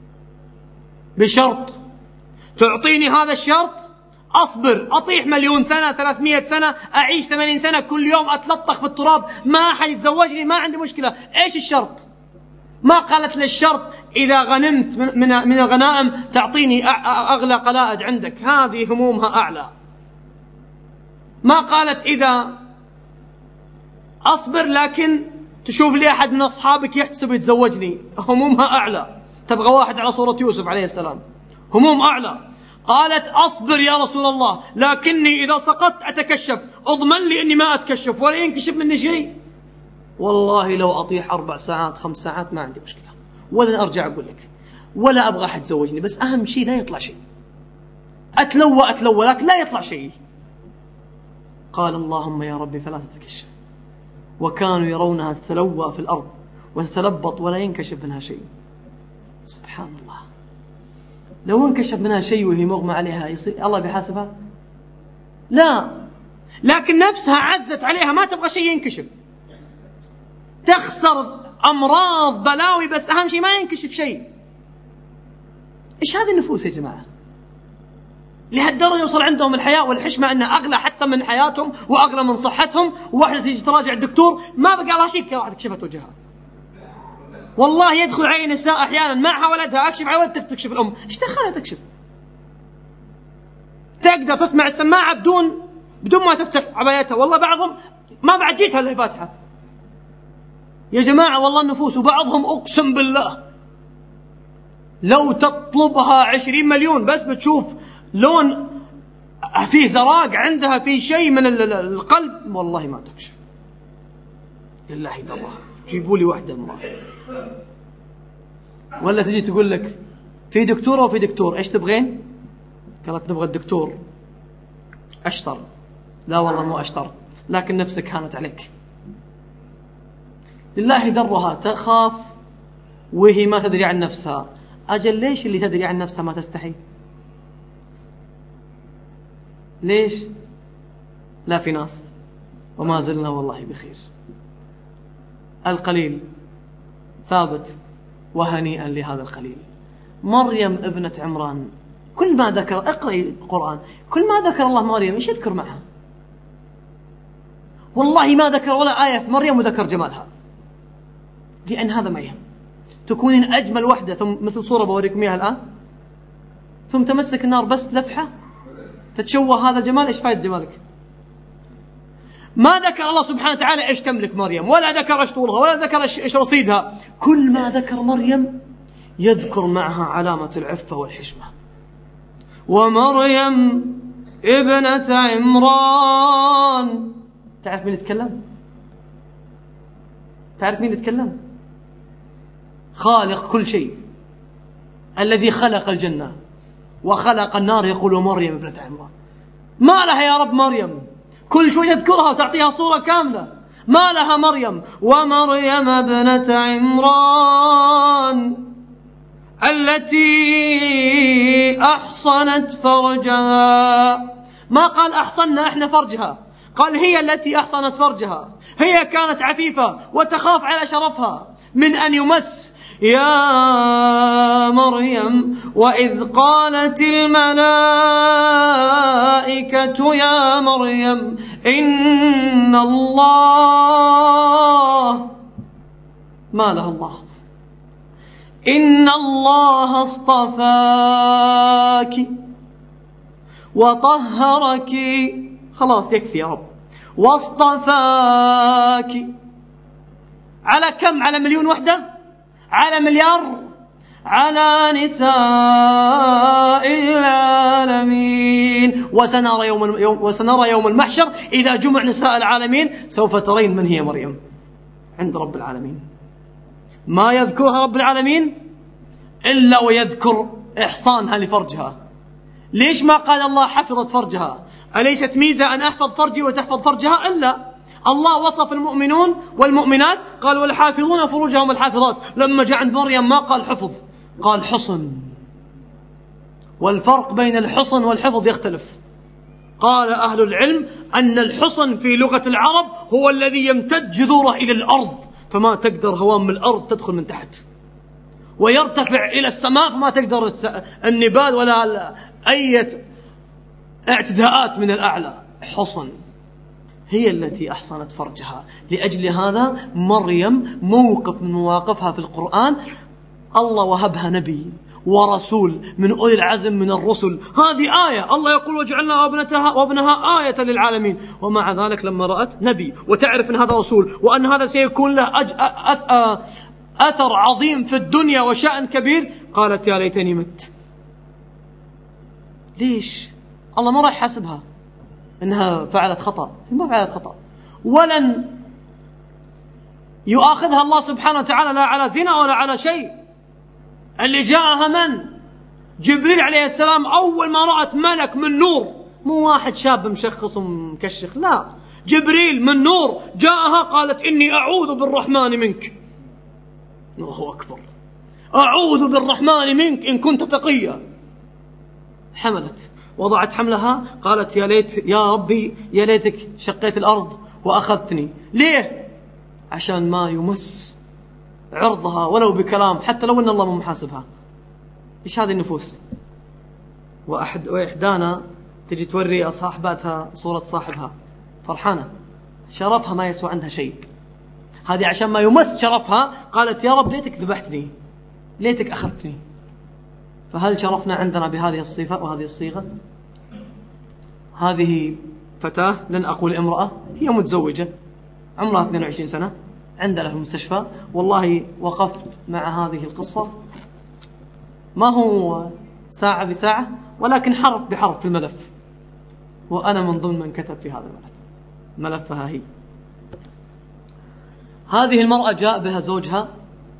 Speaker 1: بشرط، تعطيني هذا الشرط أصبر، أطيح مليون سنة، ثلاثمائة سنة، أعيش ثمانين سنة، كل يوم أتلطخ في التراب، ما أحد يتزوجني، ما عندي مشكلة. إيش الشرط؟ ما قالت للشرط إذا غنمت من من الغنائم تعطيني أغلى قلائد عندك، هذه همومها أعلى. ما قالت إذا أصبر لكن تشوف لي أحد من أصحابك يحتسب يتزوجني، همومها أعلى، تبغى واحد على صورة يوسف عليه السلام، هموم أعلى. قالت: أصبر يا رسول الله، لكني إذا سقطت أتكشف، أضمن لي أني ما أتكشف ولا ينكشف مني شيء. والله لو أطيح أربع ساعات خمس ساعات ما عندي مشكلة، ولا أرجع أقول لك، ولا أبغى أحد يتزوجني، بس أهم شيء لا يطلع شيء، أتلوى أتلوى لكن لا يطلع شيء. قال: اللهم يا ربي فلا تتكشف. وكانوا يرونها تتلوى في الأرض وتتلبط ولا ينكشف منها شيء. سبحان الله. لو انكشف منها شيء وهي مغمى عليها يصير الله بيحاسبها؟ لا، لكن نفسها عزت عليها ما تبغى شيء ينكشف، تخسر أمراض بلاوي بس أهم شيء ما ينكشف شيء. إيش هذه النفوس يا جماعة؟ لهالدرجة يوصل عندهم الحياء والحشمة أنها أغلى حتى من حياتهم وأغلى من صحتهم. وواحدة تيجي تراجع الدكتور ما بقى لها شيء كواحدة كشفت وجهها. والله يدخل علي نساء أحيانا معها ولدها، أكشف على ولدها تكشف الأم. إيش دخلها تكشف؟ تقدر تسمع السماعة بدون بدون ما تفتح عبايتها. والله بعضهم ما بعد جيتها اللي فاتحة يا جماعة. والله النفوس وبعضهم أقسم بالله لو تطلبها عشرين مليون بس بتشوف لون فيه زراق عندها في شيء من القلب والله ما تكشف. لله الله جيبوا لي واحدة امرأة. ولا تجي تقول لك في دكتورة وفي دكتور، ايش تبغين؟ قالت نبغى الدكتور أشطر. لا والله مو أشطر، لكن نفسك هانت عليك. لله درها تخاف وهي ما تدري عن نفسها. أجل ليش اللي تدري عن نفسها ما تستحي؟ ليش؟ لا في ناس وما زلنا والله بخير. القليل ثابت وهنيئا لهذا القليل. مريم ابنة عمران كل ما ذكر، اقرأي القرآن، كل ما ذكر الله مريم ايش يذكر معها؟ والله ما ذكر ولا آية في مريم وذكر جمالها، لأن هذا ما يهم. تكونين أجمل وحدة ثم مثل صورة بوريكم إياها الآن ثم تمسك النار بس لفحة تتشوه هذا الجمال. إيش فايدة جمالك؟ ما ذكر الله سبحانه وتعالى إيش تملك مريم، ولا ذكر إيش طولها، ولا ذكر إيش رصيدها. كل ما ذكر مريم يذكر معها علامة العفة والحشمة. ومريم ابنة عمران. تعرف مين يتكلم؟ تعرف مين يتكلم؟ خالق كل شيء، الذي خلق الجنة وخلق النار. يقول مريم ابنة عمران. ما لها يا رب مريم؟ كل شوي تذكرها وتعطيها صورة كاملة. ما لها مريم؟ ومريم ابنة عمران التي أحصنت فرجها. ما قال أحصنا إحنا فرجها، قال هي التي أحصنت فرجها. هي كانت عفيفة وتخاف على شرفها من أن يمس. يا مريم وإذ قالت الملائكة يا مريم إن الله، ما له الله، إن الله اصطفاك وطهرك. خلاص يكفي يا رب. واصطفاك على كم؟ على مليون وحدة؟ على مليار؟ على نساء العالمين. وسنرى يوم, يوم وسنرى يوم المحشر إذا جمع نساء العالمين سوف ترين من هي مريم عند رب العالمين. ما يذكرها رب العالمين إلا ويذكر إحصانها لفرجها. ليش ما قال الله حفظت فرجها؟ أليست ميزة أن أحفظ فرجي وتحفظ فرجها؟ إلا الله وصف المؤمنون والمؤمنات قال والحافظون فروجهم والحافظات. لما جاء عند مريم ما قال حفظ، قال حصن. والفرق بين الحصن والحفظ يختلف. قال أهل العلم أن الحصن في لغة العرب هو الذي يمتد جذوره إلى الأرض فما تقدر هوام من الأرض تدخل من تحت، ويرتفع إلى السماء فما تقدر النبال ولا أي اعتداءات من الأعلى. حصن. هي التي أحصنت فرجها. لأجل هذا مريم موقف من مواقفها في القرآن الله وهبها نبي ورسول من أولي العزم من الرسل. هذه آية الله يقول وجعلنا وابنتها وابنها آية للعالمين. ومع ذلك لما رأت نبي وتعرف أن هذا رسول وأن هذا سيكون له أج... أث... أثر عظيم في الدنيا وشأن كبير قالت يا ليتني مت. ليش؟ الله ما راح يحاسبها إنها فعلت خطأ، ما فعلت خطأ، ولن يؤاخذها الله سبحانه وتعالى لا على زنا ولا على شيء. اللي جاءها من؟ جبريل عليه السلام. أول ما رأت ملك من نور، مو واحد شاب مشخص ومكشخ، لا، جبريل من نور جاءها قالت إني أعوذ بالرحمن منك. الله أكبر. أعوذ بالرحمن منك إن كنت تقيا. حملت، وضعت حملها، قالت يا ليت يا ربي يا ليتك شقيت الأرض وأخذتني. ليه؟ عشان ما يمس عرضها ولو بكلام، حتى لو أن الله مو محاسبها. إيش هذه النفوس؟ وأحد وإحدانا تجي توري صاحباتها صورة صاحبها فرحانة، شرفها ما يسوى عندها شيء. هذه عشان ما يمس شرفها قالت يا رب ليتك ذبحتني، ليتك أخذتني. فهل شرفنا عندنا بهذه الصفة وهذه الصيغة؟ هذه فتاة، لن أقول امرأة، هي متزوجة عمرها اثنين وعشرين سنة، عندنا في المستشفى. والله وقفت مع هذه القصة، ما هو ساعة بساعة ولكن حرف بحرف في الملف، وأنا من ضمن من كتب في هذا الملف. ملفها هي. هذه المرأة جاء بها زوجها،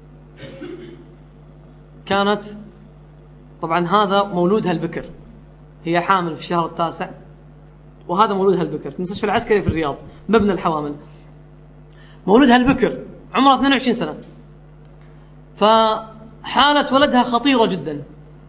Speaker 1: كانت طبعا هذا مولودها البكر، هي حامل في الشهر التاسع، وهذا مولودها البكر في المستشفى العسكري في الرياض مبنى الحوامل. مولودها البكر عمرها اثنين وعشرين سنة، فحالة ولدها خطيرة جدا.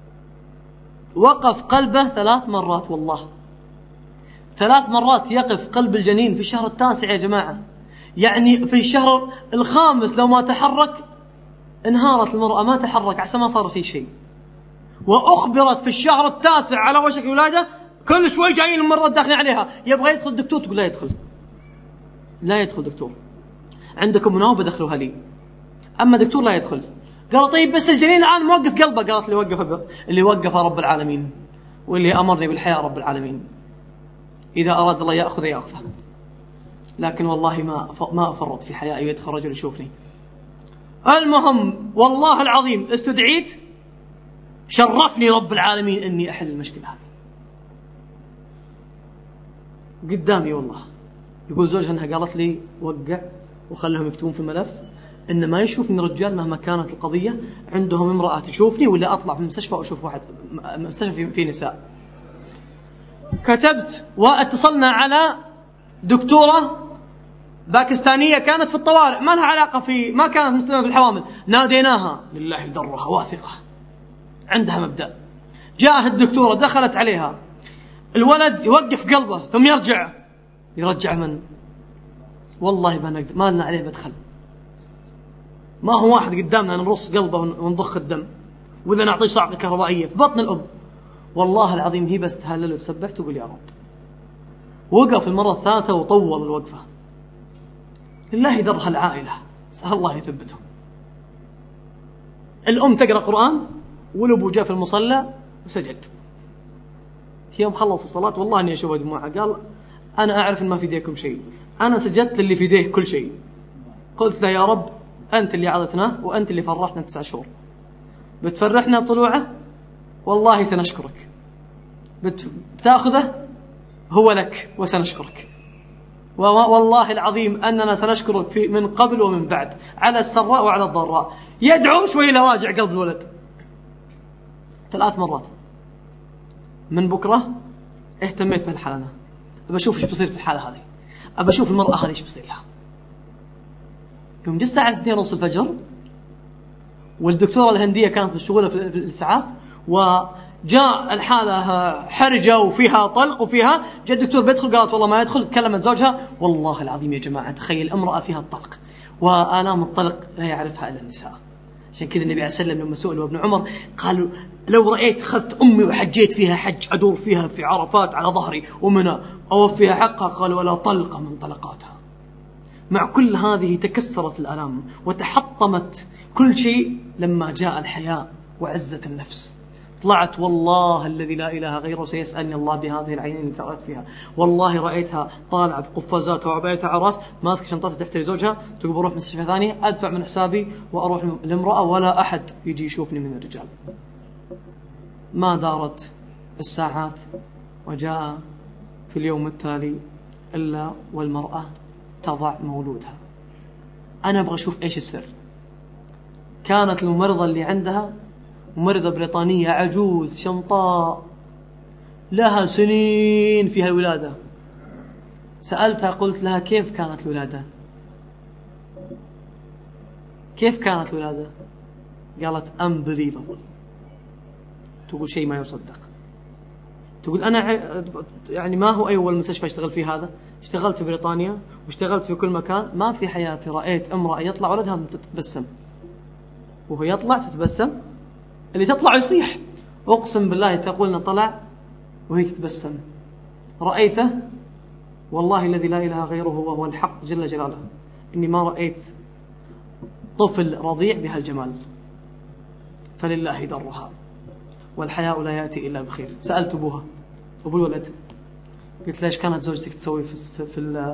Speaker 1: وقف قلبه ثلاث مرات، والله ثلاث مرات يقف قلب الجنين في الشهر التاسع يا جماعة. يعني في الشهر الخامس لو ما تحرك انهارت المرأة، ما تحرك عسى ما صار في شيء. وأخبرت في الشهر التاسع على وشك الولادة، كل شوي جايين المرة داخلين عليها يبغى يدخل دكتور، تقول لا يدخل لا يدخل دكتور، عندكم مناوبة دخلوها لي، أما دكتور لا يدخل. قال طيب بس الجنين الآن موقف قلبه. قالت اللي وقف اللي وقف رب العالمين، واللي أمرني بالحياة رب العالمين، إذا أراد الله يأخذ يأخذه. لكن والله ما ما أفرط في حيائي ويدخل رجل يشوفني. المهم والله العظيم استدعيت، شرفني رب العالمين أني أحل المشكلة هذه قدامي. والله يقول زوجها أنها قالت لي وقع وخلهم يكتبون في الملف إن ما يشوفني رجال مهما كانت القضية، عندهم امرأة تشوفني ولا أطلع في المستشفى وأشوف واحد مستشفى في نساء. كتبت واتصلنا على دكتورة باكستانية كانت في الطوارئ، ما لها علاقة في ما كانت مسلمة في الحوامل، ناديناها لله درها واثقة عندها مبدأ. جاءت الدكتورة دخلت عليها، الولد يوقف قلبه ثم يرجع يرجع من والله ما نقدر، ما لنا عليه مدخل، ما هو واحد قدامنا نرص قلبه ونضخ الدم وإذا نعطيه صعقة كهربائية في بطن الأم. والله العظيم هي بس تهلل وتسبح تقول يا رب. وقف المرة الثالثة وطول الوقفة، لله درها العائلة، سأل الله يثبته. الأم تقرأ قرآن والأبو جاء في المصلى وسجد. يوم خلص الصلاة والله أني أشوف دموعها، قال أنا أعرف أن ما في يديكم شيء، أنا سجدت للي في يديه كل شيء. قلت له يا رب أنت اللي عضتنا وأنت اللي فرحنا تسع شهور، بتفرحنا بطلوعه والله سنشكرك، بتأخذه هو لك وسنشكرك، والله العظيم أننا سنشكرك في من قبل ومن بعد على السراء وعلى الضراء. يدعو شوي لواجع قلب الولد ثلاث مرات. من بكرة اهتميت بهالحالة، أنا أبى أشوف إيش بصير في الحالة هذه، أبى أشوف المرأة هذه إيش بصير لها. يوم جت الساعة اثنين ونص الفجر والدكتورة الهندية كانت مشغولة في الإسعاف، وجاء الحالة حرجة وفيها طلق وفيها، جاء الدكتور بيدخل قالت والله ما يدخل. تكلمت زوجها، والله العظيم يا جماعة تخيل امرأة فيها الطلق وآلام الطلق لا يعرفها إلا النساء. عشان كذا النبي عليه الصلاة والسلام لما سئل ابن عمر قالوا لو رأيت خذت أمي وحجيت فيها حج أدور فيها في عرفات على ظهري ومنى أوفيها حقها، قال ولا طلقة من طلقاتها. مع كل هذه تكسرت الآلام وتحطمت كل شيء لما جاء الحياء وعزة النفس. طلعت والله الذي لا إله غيره سيسألني الله بهذه العينين اللي فرأت فيها. والله رأيتها طالعة بقفازاتها وعبايتها عراس ماسكة شنطتها تحت زوجها، تقول بروح مستشفى ثانية أدفع من حسابي وأروح لامرأة ولا أحد يجي يشوفني من الرجال. ما دارت الساعات وجاء في اليوم التالي إلا والمرأة تضع مولودها. أنا أبغى أشوف إيش السر. كانت الممرضة اللي عندها ممرضة بريطانية عجوز شمطاء لها سنين فيها الولادة. سألتها قلت لها كيف كانت الولادة؟ كيف كانت الولادة؟ قالت unbelievable. تقول شيء ما يصدق. تقول أنا يعني ما هو أول مستشفى اشتغل فيه هذا، اشتغلت في بريطانيا واشتغلت في كل مكان، ما في حياتي رأيت امرأة يطلع ولدها تتبسم، وهو يطلع تتبسم، اللي تطلع يصيح. أقسم بالله تقول أنه طلع وهي تتبسم. رأيته والله الذي لا إله غيره وهو الحق جل جلاله، إني ما رأيت طفل رضيع بهالجمال. فلله درها والحياء لا يأتي إلا بخير. سألت أبوها أبو الولد، قلت ليش كانت زوجتك تسوي في في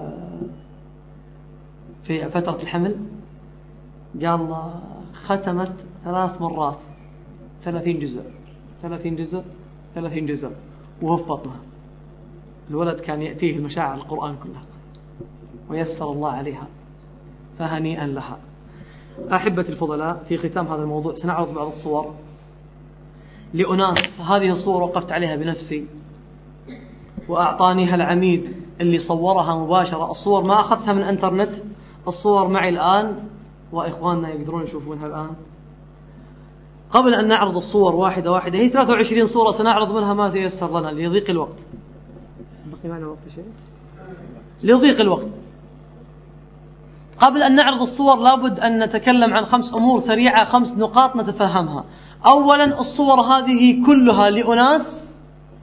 Speaker 1: في فترة الحمل؟ قال ختمت ثلاث مرات ثلاثين جزء ثلاثين جزء ثلاثين جزء وهو في بطنها. الولد كان يأتيه المشاعر القرآن كلها ويسر الله عليها، فهنيئا لها. أحبتي الفضلاء، في ختام هذا الموضوع سنعرض بعض الصور لأناس هذه الصور وقفت عليها بنفسي وأعطانيها العميد اللي صورها مباشرة. الصور ما أخذتها من انترنت، الصور معي الآن وإخواننا يقدرون يشوفونها الآن. قبل أن نعرض الصور واحدة واحدة، هي ثلاثة وعشرين صورة سنعرض منها ما تيسر لنا ليضيق الوقت. بقي معنا وقت شيء؟ ليضيق الوقت. قبل أن نعرض الصور لابد أن نتكلم عن خمس أمور سريعة، خمس نقاط نتفهمها. أولا، الصور هذه كلها لأناس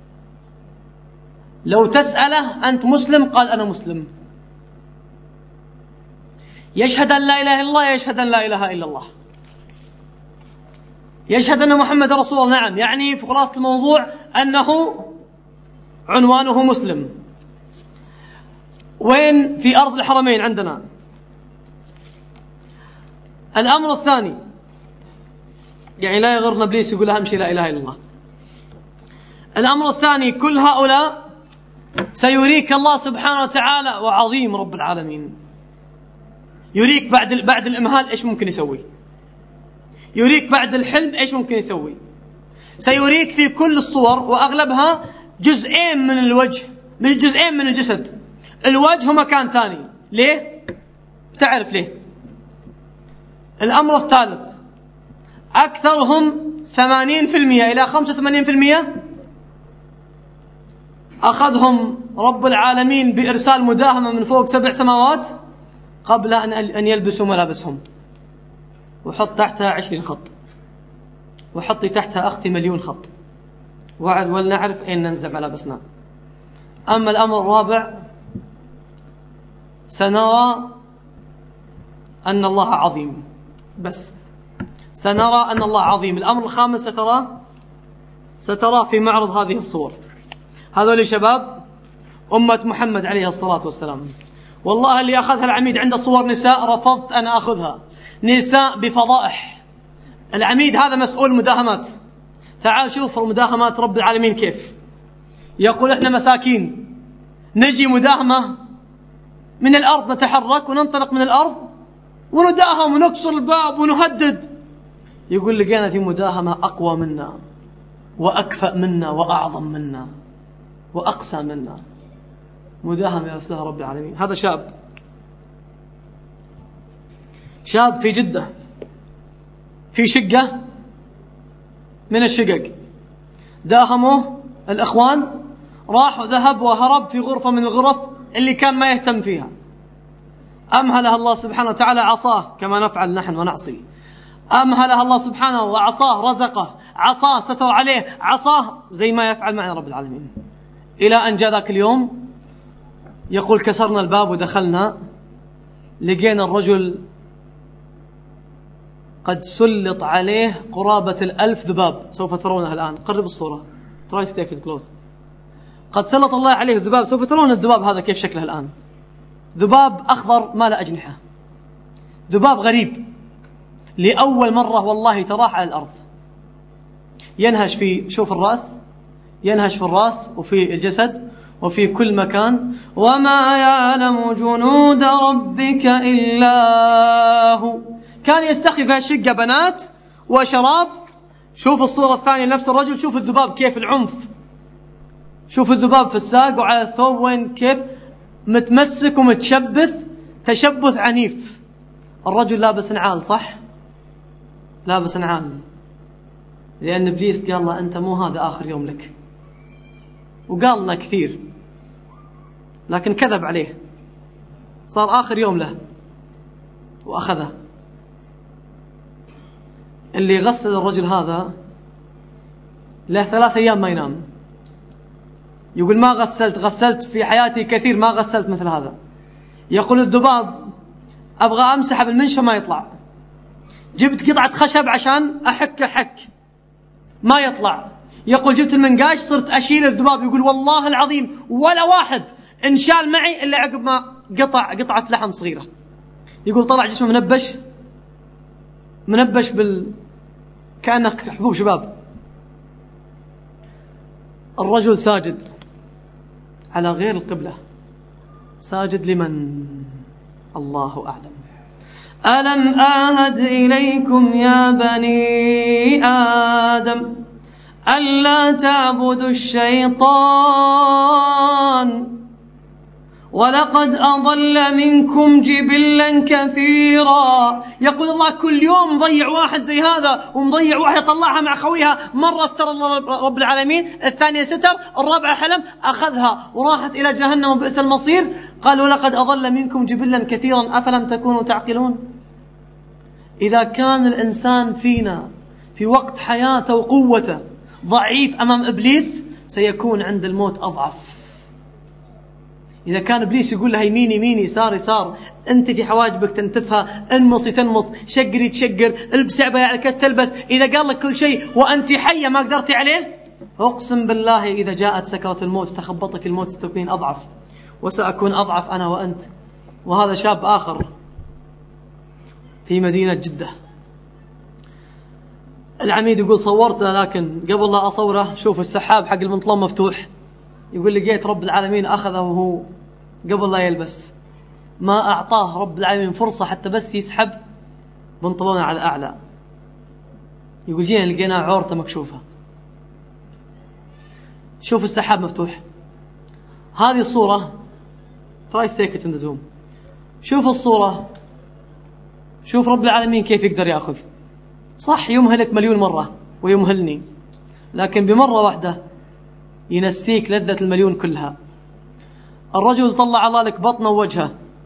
Speaker 1: لو تسأله أنت مسلم قال أنا مسلم، يشهد أن لا إله إلا الله، يشهد أن لا إله إلا الله، يشهد أن محمد رسول الله. نعم، يعني في خلاصة الموضوع أنه عنوانه مسلم. وين؟ في أرض الحرمين عندنا. الأمر الثاني، يعني لا يغرنا إبليس يقول أهم شيء لا إله إلا الله. الأمر الثاني، كل هؤلاء سيريك الله سبحانه وتعالى، وعظيم رب العالمين، يريك بعد بعد الإمهال إيش ممكن يسوي، يريك بعد الحلم إيش ممكن يسوي. سيريك في كل الصور وأغلبها جزئين من الوجه، من جزئين من الجسد. الوجه مكان ثاني. ليه؟ تعرف ليه؟ الأمر الثالث، أكثرهم ثمانين بالمئة إلى خمسة وثمانين بالمئة أخذهم رب العالمين بإرسال مداهمة من فوق سبع سماوات قبل أن أن يلبسوا ملابسهم. وحط تحتها عشرين خط، وحطي تحتها أختي مليون خط، وعد ولنعرف أين ننزع ملابسنا. أما الأمر الرابع، سنرى أن الله عظيم، بس سنرى أن الله عظيم. الأمر الخامس سترى سترى في معرض هذه الصور. هذول شباب أمة محمد عليه الصلاة والسلام. والله اللي أخذها العميد عند صور نساء رفضت أن أخذها. نساء بفضائح. العميد هذا مسؤول مداهمات. تعال شوف المداهمات رب العالمين كيف يقول إحنا مساكين نجي مداهمة من الأرض، نتحرك وننطلق من الأرض ونداهم ونكسر الباب ونهدد. يقول لقينا في مداهمة أقوى منا وأكفأ منا وأعظم منا وأقسى منا. مداهمة يرسلها رب العالمين. هذا شاب شاب في جدة في شقة من الشقق، داهموه الأخوان، راح وذهب وهرب في غرفة من الغرف اللي كان ما يهتم فيها. أمهلها الله سبحانه وتعالى عصاه كما نفعل نحن ونعصي. أمهلها الله سبحانه وعصاه، رزقه، عصاه ستر عليه، عصاه زي ما يفعل معنا رب العالمين. إلى أن جاء ذاك اليوم يقول كسرنا الباب ودخلنا، لقينا الرجل قد سلط عليه قرابة الألف ذباب، سوف ترونها الآن. قرب الصورة. try to take it close. قد سلط الله عليه ذباب، سوف ترون الذباب هذا كيف شكله الآن. ذباب أخضر ما له أجنحة، ذباب غريب لأول مرة والله تراه على الأرض. ينهش في، شوف الرأس، ينهش في الرأس وفي الجسد وفي كل مكان. وما يعلم جنود ربك إلا هو. كان يستخفي في الشقة بنات وشراب. شوف الصورة الثانية نفس الرجل، شوف الذباب كيف العنف، شوف الذباب في الساق وعلى الثوب وين كيف متمسك ومتشبث تشبث عنيف. الرجل لابس نعال صح، لابس نعال، لأن إبليس قال له أنت مو هذا آخر يوم لك، وقال له كثير لكن كذب عليه، صار آخر يوم له وأخذه. اللي غسل الرجل هذا له ثلاث أيام ما ينام، يقول ما غسلت غسلت في حياتي كثير ما غسلت مثل هذا. يقول الذباب أبغى أمسحه بالمنشة ما يطلع، جبت قطعة خشب عشان أحك حك ما يطلع. يقول جبت المنقاش صرت أشيل الذباب، يقول والله العظيم ولا واحد انشال معي إلا عقب ما قطع قطعة لحم صغيرة. يقول طلع جسمه منبش منبش بال كأنه حبوب شباب. الرجل ساجد على غير القبلة، ساجد لمن؟ الله أعلم. ألم أعهد إليكم يا بني آدم ألا تعبدوا الشيطان ولقد أضل منكم جبلا كثيرا. يقول الله كل يوم مضيع واحد زي هذا ومضيع واحد طلعها مع خويها، مرة استر الله رب العالمين، الثانية ستر، الرابعة حلم أخذها وراحت إلى جهنم وبئس المصير. قال ولقد أضل منكم جبلا كثيرا أفلم تكونوا تعقلون. إذا كان الإنسان فينا في وقت حياته وقوته ضعيف أمام إبليس، سيكون عند الموت أضعف. إذا كان إبليس يقول لها يمين يمين يسار يسار، أنت في حواجبك تنتفها، انمصي تنمص، شقري تشقر، البسي عباية على كت تلبس. إذا قال لك كل شيء وأنت حية ما قدرتي عليه، أقسم بالله إذا جاءت سكرة الموت تخبطك الموت ستكون أضعف، وسأكون أضعف أنا وأنت. وهذا شاب آخر في مدينة جدة، العميد يقول صورته لكن قبل لا أصوره شوف السحاب حق المنطلون مفتوح. يقول لقيت رب العالمين أخذه وهو قبل لا يلبس، ما أعطاه رب العالمين فرصة حتى بس يسحب بنطلونه على أعلى. يقول جينا لقينا عورته مكشوفة. شوف السحاب مفتوح. هذه الصورة try to take it in the zoom. شوف الصورة، شوف رب العالمين كيف يقدر يأخذ. صح يمهلك مليون مرة ويمهلني، لكن بمرة واحدة ينسيك لذة المليون كلها. الرجل طلع الله لك بطنه ووجهه،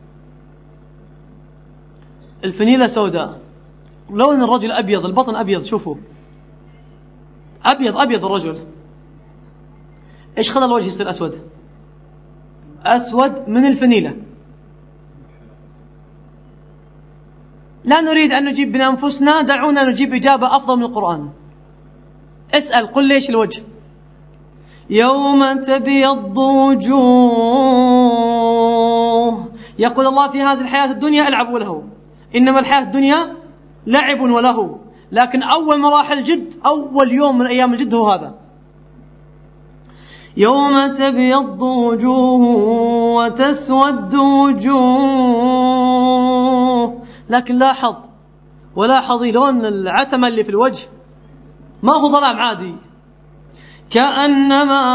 Speaker 1: الفنيلة سوداء، لون الرجل أبيض، البطن أبيض، شوفوا أبيض أبيض الرجل. إيش خلى الوجه يصير أسود؟ أسود من الفنيلة. لا نريد أن نجيب بأنفسنا، دعونا نجيب إجابة أفضل من القرآن. اسأل قل ليش الوجه. يوم تبيض وجوه. يقول الله في هذه الحياة الدنيا العب ولهو، إنما الحياة الدنيا لعب ولهو، لكن أول مراحل الجد، أول يوم من أيام الجد هو هذا. يوم تبيض وجوه وتسود وجوه. لكن لاحظ ولاحظي لون العتمة اللي في الوجه ما هو ظلام عادي، كأنما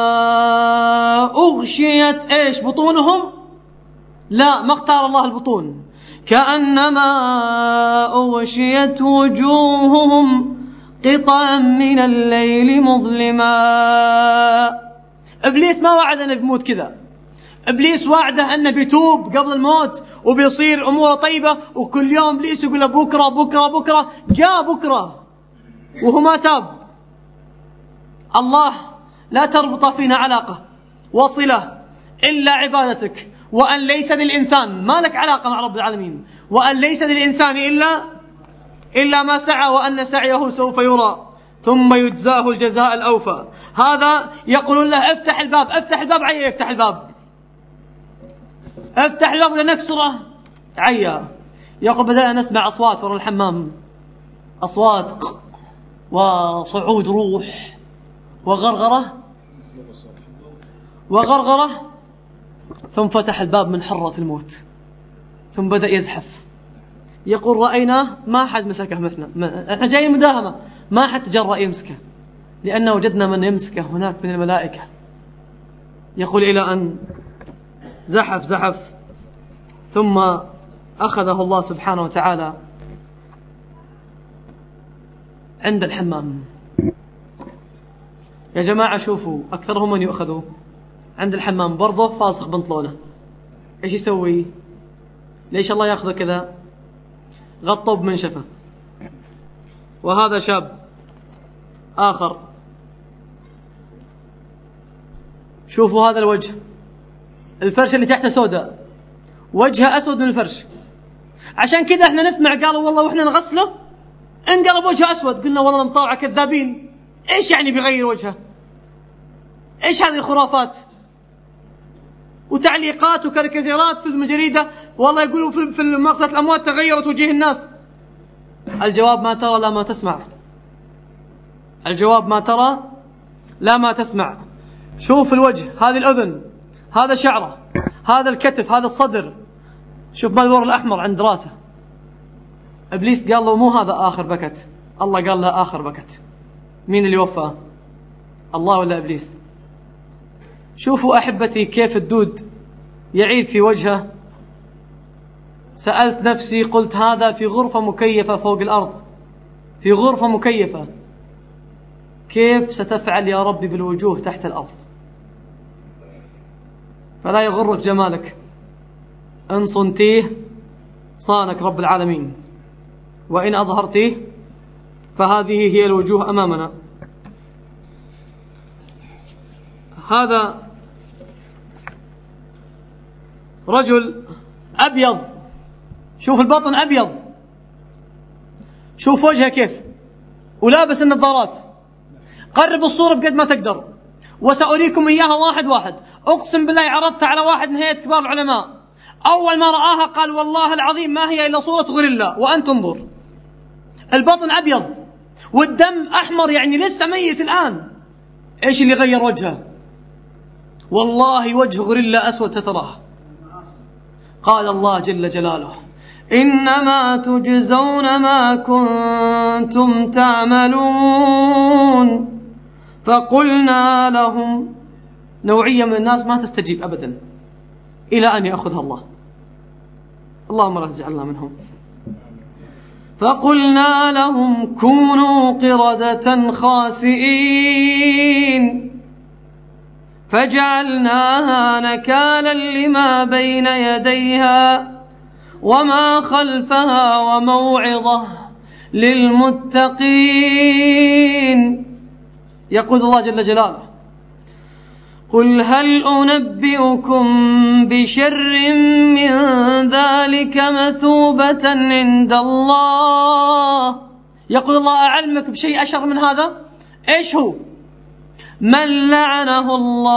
Speaker 1: أغشيت إيش بطونهم. لا ما اختار الله البطون، كأنما أغشيت وجوههم قطعا من الليل مظلما. إبليس ما وعد أنه بيموت كذا، إبليس وعده أنه بيتوب قبل الموت وبيصير أموره طيبة، وكل يوم إبليس يقول له بكرة بكرة بكرة. جاء بكرة وهو ما تاب. الله لا تربط فينا علاقة وصلة إلا عبادتك، وأن ليس للإنسان، ما لك علاقة مع رب العالمين، وأن ليس للإنسان إلا إلا ما سعى، وأن سعيه سوف يرى ثم يجزاه الجزاء الأوفى. هذا يقولون له افتح الباب، افتح الباب، عيا يفتح الباب، افتح الباب لنكسره، عيا. يقول بدأنا نسمع أصوات ورا الحمام، أصوات وصعود روح وغرغرة وغرغرة، ثم فتح الباب من حرة الموت، ثم بدأ يزحف. يقول رأيناه ما حد مسكه مثلنا، احنا جايين مداهمة، ما حد تجرأ يمسكه، لأن وجدنا من يمسكه هناك من الملائكة. يقول إلى أن زحف زحف ثم أخذه الله سبحانه وتعالى عند الحمام. يا جماعة شوفوا أكثرهم من يؤخذوا عند الحمام برضه فاسخ بنطلونه، إيش يسوي؟ ليش الله يأخذه كذا؟ غطوا بمنشفة. وهذا شاب آخر، شوفوا هذا الوجه، الفرش اللي تحته سوداء، وجهه أسود من الفرش. عشان كذا احنا نسمع قالوا والله واحنا نغسله انقلب وجهه أسود، قلنا والله مطاوعة كذابين. ايش يعني بيغير وجهه؟ ايش هذه الخرافات وتعليقات وكاريكاتيرات في الجريدة؟ والله يقولوا في مغسلة الأموات تغيرت وجه الناس. الجواب ما ترى لا ما تسمع. الجواب ما ترى لا ما تسمع. شوف الوجه، هذه الأذن، هذا شعره، هذا الكتف، هذا الصدر، شوف ما الورق الأحمر عند راسه. إبليس قال له مو هذا آخر بكت، الله قال له آخر بكت. مين اللي وفى؟ الله ولا إبليس؟ شوفوا أحبتي كيف الدود يعيد في وجهه. سألت نفسي قلت هذا في غرفة مكيفة فوق الأرض، في غرفة مكيفة، كيف ستفعل يا ربي بالوجوه تحت الأرض؟ فلا يغرك جمالك، إن صنتيه صانك رب العالمين، وإن أظهرتيه فهذه هي الوجوه أمامنا. هذا رجل أبيض، شوف البطن أبيض، شوف وجهه كيف، ولابس النظارات. قرب الصورة بقد ما تقدر وسأريكم إياها واحد واحد. أقسم بالله عرضتها على واحد من هيئة كبار العلماء، أول ما رآها قال والله العظيم ما هي إلا صورة غوريلا، وأنت انظر. البطن أبيض والدم أحمر، يعني لسه ميت الآن. إيش اللي غير وجهه؟ والله وجه غوريلا أسود ستراه. قال الله جل جلاله إنما تجزون ما كنتم تعملون. فقلنا لهم، نوعية من الناس ما تستجيب أبدا إلى أن يأخذها الله، اللهم لا تجعلنا منهم. فقلنا لهم كونوا قردة خاسئين فجعلناها نكالا لما بين يديها وما خلفها وموعظة للمتقين. يقول الله جل جلاله قل هل أنبئكم بشر من ذلك مثوبة عند الله. يقول الله أعلمك بشيء أشر من هذا؟ إيش هو؟ من لعنه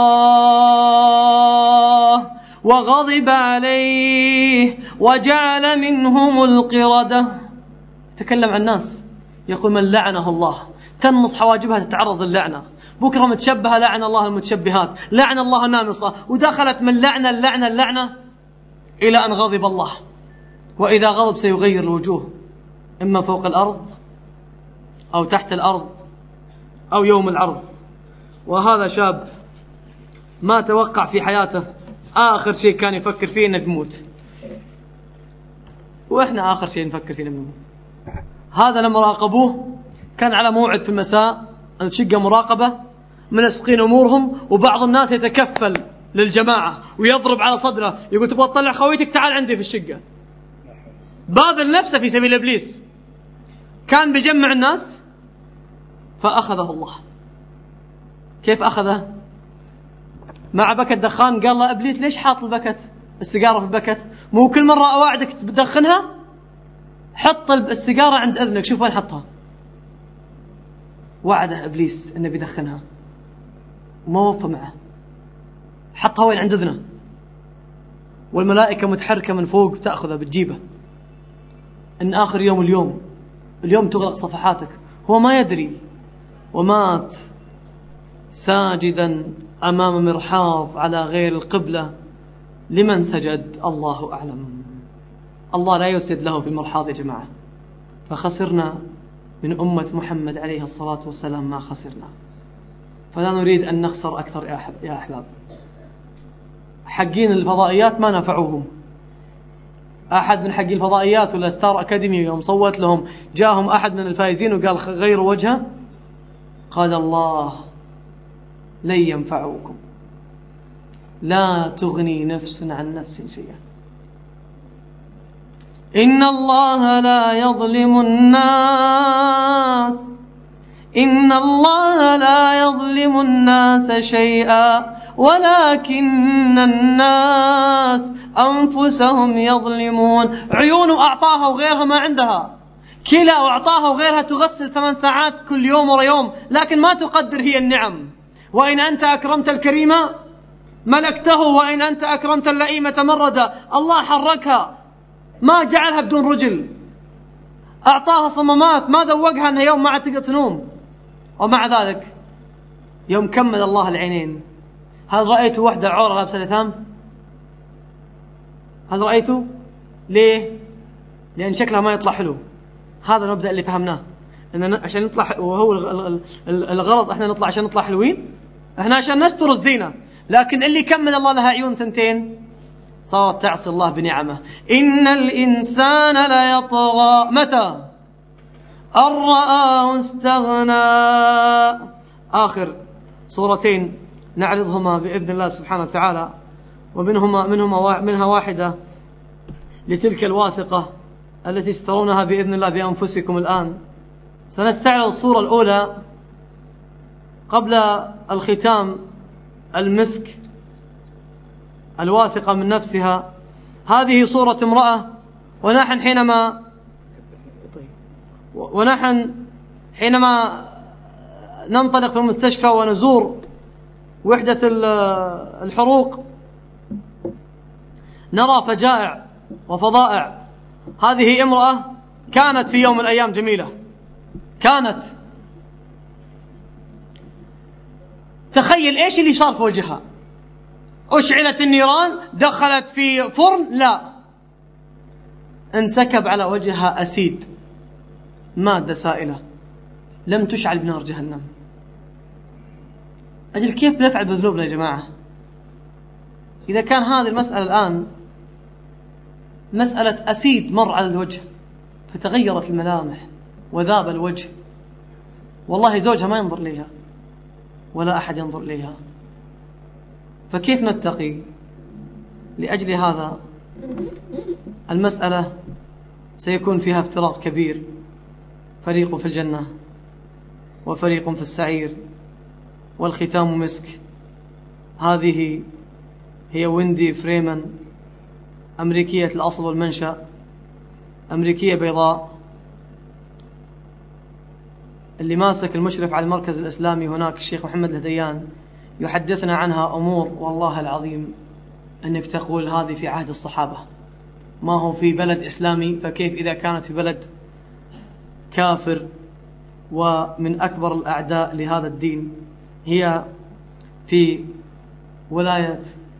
Speaker 1: الله وغضب عليه وجعل منهم القردة. تكلم عن الناس، يقول من لعنه الله، تنمص حواجبها تتعرض للعنة. بكرة متشبهة لعن الله المتشبهات، لعن الله النامصة، ودخلت من لعنة اللعنة اللعنة إلى أن غضب الله. وإذا غضب سيغير الوجوه، إما فوق الأرض أو تحت الأرض أو يوم العرض. وهذا شاب ما توقع في حياته آخر شيء كان يفكر فيه إنه بموت، وإحنا آخر شيء نفكر فيه إنه بموت. هذا لما راقبوه كان على موعد في المساء أن تشق مراقبة منسقين أمورهم، وبعض الناس يتكفل للجماعة ويضرب على صدره يقول تبغى تطلع خويتك تعال عندي في الشقة. باذل نفسه في سبيل إبليس، كان بيجمع الناس فأخذه الله. كيف أخذه؟ مع بكت دخان. قال له إبليس ليش حاط البكت السيجارة في البكت؟ مو كل مرة أواعدك تدخنها؟ حط السيجارة عند أذنك، شوف وين حطها. وعده إبليس إنه بيدخنها وما وفى معه، حطها وين؟ عند أذنه، والملائكة متحركة من فوق بتأخذها بتجيبه. إن آخر يوم اليوم اليوم تغلق صفحاتك. هو ما يدري، ومات ساجدا أمام مرحاض على غير القبلة. لمن سجد؟ الله أعلم. الله لا يسجد له في المرحاض يا جماعة. فخسرنا من أمة محمد عليه الصلاة والسلام ما خسرنا. فلا نريد أن نخسر أكثر يا أحباب. حقين الفضائيات ما نفعوهم، أحد من حق الفضائيات ولا ستار أكاديمي يوم صوت لهم جاهم أحد من الفائزين وقال غيروا وجهه، قال الله لن ينفعوكم، لا تغني نفس عن نفس شيئا، إن الله لا يظلم الناس إن الله لا يظلم الناس شيئا ولكن الناس أنفسهم يظلمون. عيون أعطاها وغيرها ما عندها، كلى أعطاها وغيرها تغسل ثمان ساعات كل يوم ورا يوم، لكن ما تقدر هي النعم. وإن أنت أكرمت الكريمة ملكته، وإن أنت أكرمت اللئيمة مردا. الله حركها، ما جعلها بدون رجل، أعطاها صمامات، ما ذوقها أنها يوم ما عاد تقدر تنوم. ومع ذلك يوم كمل الله العينين، هل رأيت وحدة عورة لابسة لثام؟ هل رأيته؟ ليه؟ لأن شكلها ما يطلع حلو. هذا المبدأ اللي فهمناه، إن عشان نطلع، وهو الغرض إحنا نطلع عشان نطلع حلوين، إحنا عشان نستر الزينة. لكن اللي كمل الله لها عيون ثنتين صارت تعصي الله بنعمه. إن الإنسان ليطغى متى أن رآه استغنى. آخر صورتين نعرضهما بإذن الله سبحانه وتعالى، ومنهما منهما منها واحدة لتلك الواثقة التي سترونها بإذن الله بأنفسكم الآن. سنستعرض الصورة الأولى قبل الختام، المسك، الواثقة من نفسها. هذه صورة امرأة، ونحن حينما ونحن حينما ننطلق في المستشفى ونزور وحدة الحروق نرى فجائع وفضائع. هذه امرأة كانت في يوم من الأيام جميلة، كانت، تخيل إيش اللي صار في وجهها. أشعلت النيران، دخلت في فرن، لا، انسكب على وجهها أسيد، مادة سائلة لم تشعل بنار جهنم. أجل كيف بنفعل بذنوبنا يا جماعة؟ إذا كان هذه المسألة الآن مسألة أسيد مر على الوجه فتغيرت الملامح وذاب الوجه، والله زوجها ما ينظر ليها ولا أحد ينظر ليها، فكيف نتقي؟ لأجل هذا المسألة سيكون فيها افتراق كبير، فريق في الجنة وفريق في السعير، والختام مسك. هذه هي ويندي فريمان، أمريكية الأصل والمنشأ، أمريكية بيضاء، اللي ماسك المشرف على المركز الإسلامي هناك الشيخ محمد الهديان يحدثنا عنها أمور والله العظيم أنك تقول هذه في عهد الصحابة، ما هو في بلد إسلامي، فكيف إذا كانت في بلد كافر ومن أكبر الأعداء لهذا الدين. هي في ولاية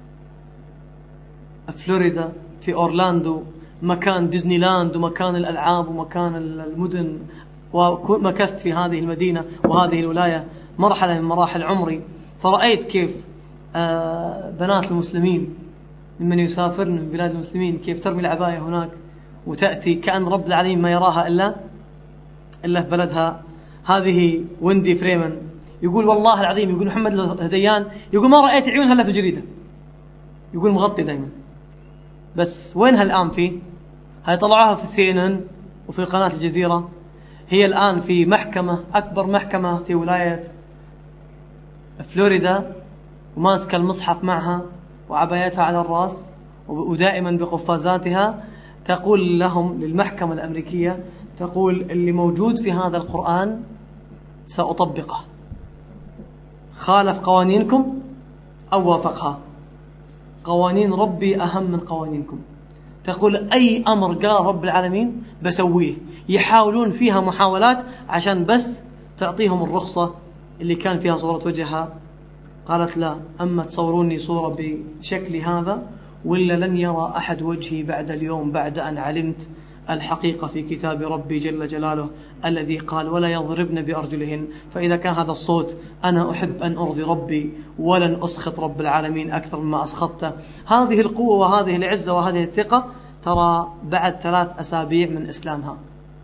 Speaker 1: فلوريدا في أورلاندو، مكان ديزني لاند ومكان الألعاب ومكان المدن، ومكثت في هذه المدينة وهذه الولاية مرحلة من مراحل عمري، فرأيت كيف بنات المسلمين ممن يسافرن من بلاد المسلمين كيف ترمي العباية هناك وتأتي كأن رب العالمين ما يراها إلا إلا في بلدها. هذه ويندي فريمان يقول والله العظيم، يقول محمد الهديان، يقول ما رأيت عيونها إلا في الجريدة، يقول مغطي دائما، بس وينها الآن؟ في هاي طلعوها في السي إن إن وفي قناة الجزيرة. هي الآن في محكمة، أكبر محكمة في ولاية فلوريدا، وماسكة المصحف معها وعبايتها على الرأس ودائما بقفازاتها، تقول لهم للمحكمة الأمريكية، تقول اللي موجود في هذا القرآن سأطبقه، خالف قوانينكم أو وافقها، قوانين ربي أهم من قوانينكم. تقول أي أمر قال رب العالمين بسويه، يحاولون فيها محاولات عشان بس تعطيهم الرخصة اللي كان فيها صورة وجهها. قالت لا، أما تصوروني صورة بشكل هذا ولا لن يرى أحد وجهي بعد اليوم، بعد أن علمت الحقيقة في كتاب ربي جل جلاله الذي قال ولا يضربن بأرجلهن. فإذا كان هذا الصوت أنا أحب أن أرضي ربي ولن أسخط رب العالمين أكثر مما أسخطته. هذه القوة وهذه العزة وهذه الثقة ترى بعد ثلاث أسابيع من إسلامها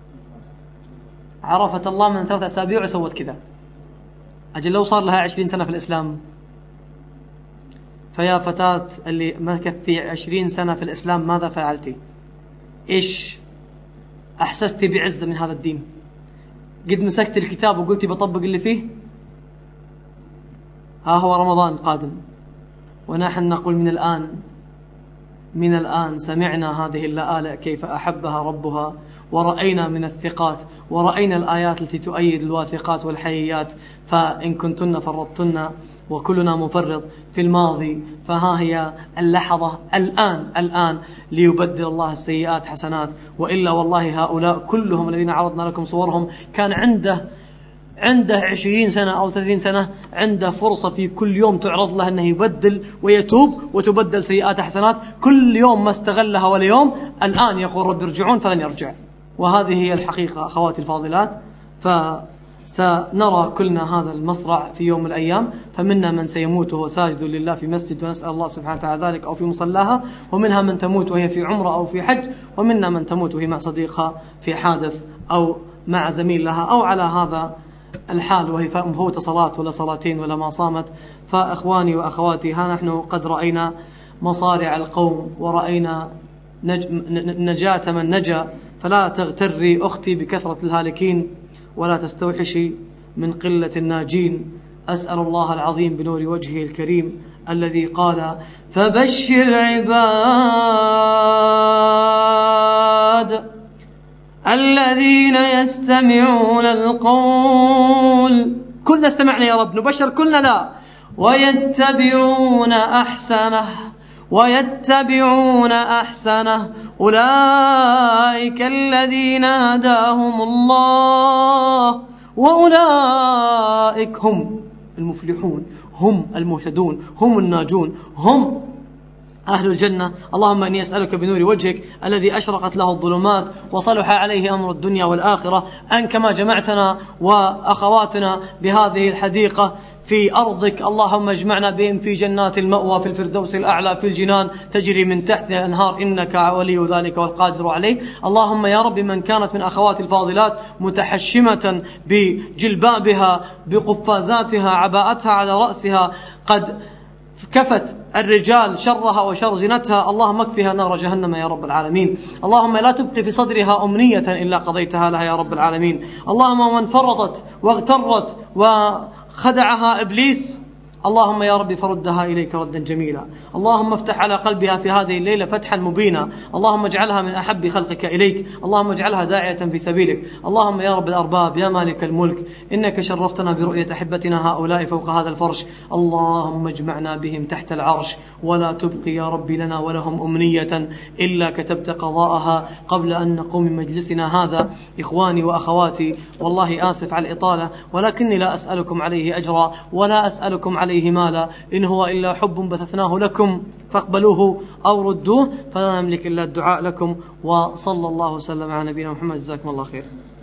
Speaker 1: عرفت الله من ثلاث أسابيع وسوت كذا. أجل لو صار لها عشرين سنة في الإسلام، فيا فتاة اللي مكثتي عشرين سنة في الإسلام ماذا فعلتي؟ إيش أحسستي بعزة من هذا الدين؟ قد مسكت الكتاب وقلتي بطبق اللي فيه؟ ها هو رمضان قادم ونحن نقول من الآن من الآن سمعنا هذه اللآلئ كيف أحبها ربها، ورأينا من الثقات ورأينا الآيات التي تؤيد الواثقات والحييات. فإن كنتن فرطتن وكلنا مفرط في الماضي، فها هي اللحظة الآن الآن ليبدل الله السيئات حسنات. وإلا والله هؤلاء كلهم الذين عرضنا لكم صورهم كان عنده عنده عشرين سنة أو ثلاثين سنة، عنده فرصة في كل يوم تعرض له أنه يبدل ويتوب وتبدل سيئات حسنات. كل يوم ما استغلها ولا يوم. الآن يقول رب ارجعون فلن يرجع. وهذه هي الحقيقة أخواتي الفاضلات. فسنرى كلنا هذا المصرع في يوم من الأيام، فمنا من سيموت وهو ساجد لله في مسجد ونسأل الله سبحانه وتعالى ذلك أو في مصلاها، ومنها من تموت وهي في عمرة أو في حج، ومنا من تموت وهي مع صديقها في حادث أو مع زميل لها أو على هذا الحال وهي مفوت صلاة ولا صلاتين ولا ما صامت. فأخواني وأخواتي، ها نحن قد رأينا مصارع القوم ورأينا نج... نجاة من نجا. فلا تغتري أختي بكثرة الهالكين ولا تستوحشي من قلة الناجين. أسأل الله العظيم بنور وجهه الكريم الذي قال فبشر عباد الذين يستمعون القول. كلنا استمعنا يا رب، نبشر كلنا لا. ويتبعون أحسنه ويتبعون أحسنه أولئك الذين هداهم الله وأولئك هم المفلحون، هم المهتدون، هم الناجون، هم أهل الجنة. اللهم إني أسألك بنور وجهك الذي أشرقت له الظلمات وصلح عليه أمر الدنيا والآخرة أن كما جمعتنا وأخواتنا بهذه الحديقة في أرضك، اللهم اجمعنا بهم في جنات المأوى في الفردوس الأعلى في الجنان تجري من تحتها الأنهار، إنك ولي ذلك والقادر عليه. اللهم يا رب من كانت من أخوات الفاضلات متحشمة بجلبابها بقفازاتها عباءتها على رأسها قد كفت الرجال شرها وشر زينتها، اللهم اكفها نار جهنم يا رب العالمين. اللهم لا تبقي في صدرها أمنية إلا قضيتها لها يا رب العالمين. اللهم من فرطت واغترت وخدعها إبليس، اللهم يا رب فردها إليك ردا جميلا. اللهم افتح على قلبها في هذه الليلة فتحا مبينا. اللهم اجعلها من أحب خلقك إليك. اللهم اجعلها داعية في سبيلك. اللهم يا رب الأرباب يا مالك الملك، إنك شرفتنا برؤية أحبتنا هؤلاء فوق هذا الفرش. اللهم اجمعنا بهم تحت العرش، ولا تبقي يا رب لنا ولهم أمنية إلا كتبت قضاءها قبل أن نقوم من مجلسنا هذا. إخواني وأخواتي، والله آسف على الإطالة، ولكني لا أسألكم عليه أجرا ولا أسألكم عليه مالا، إن هو إلا حب بثثناه لكم فاقبلوه أو ردوه، فلا نملك إلا الدعاء لكم. وصلى الله وسلم على نبينا محمد. جزاكم الله خير.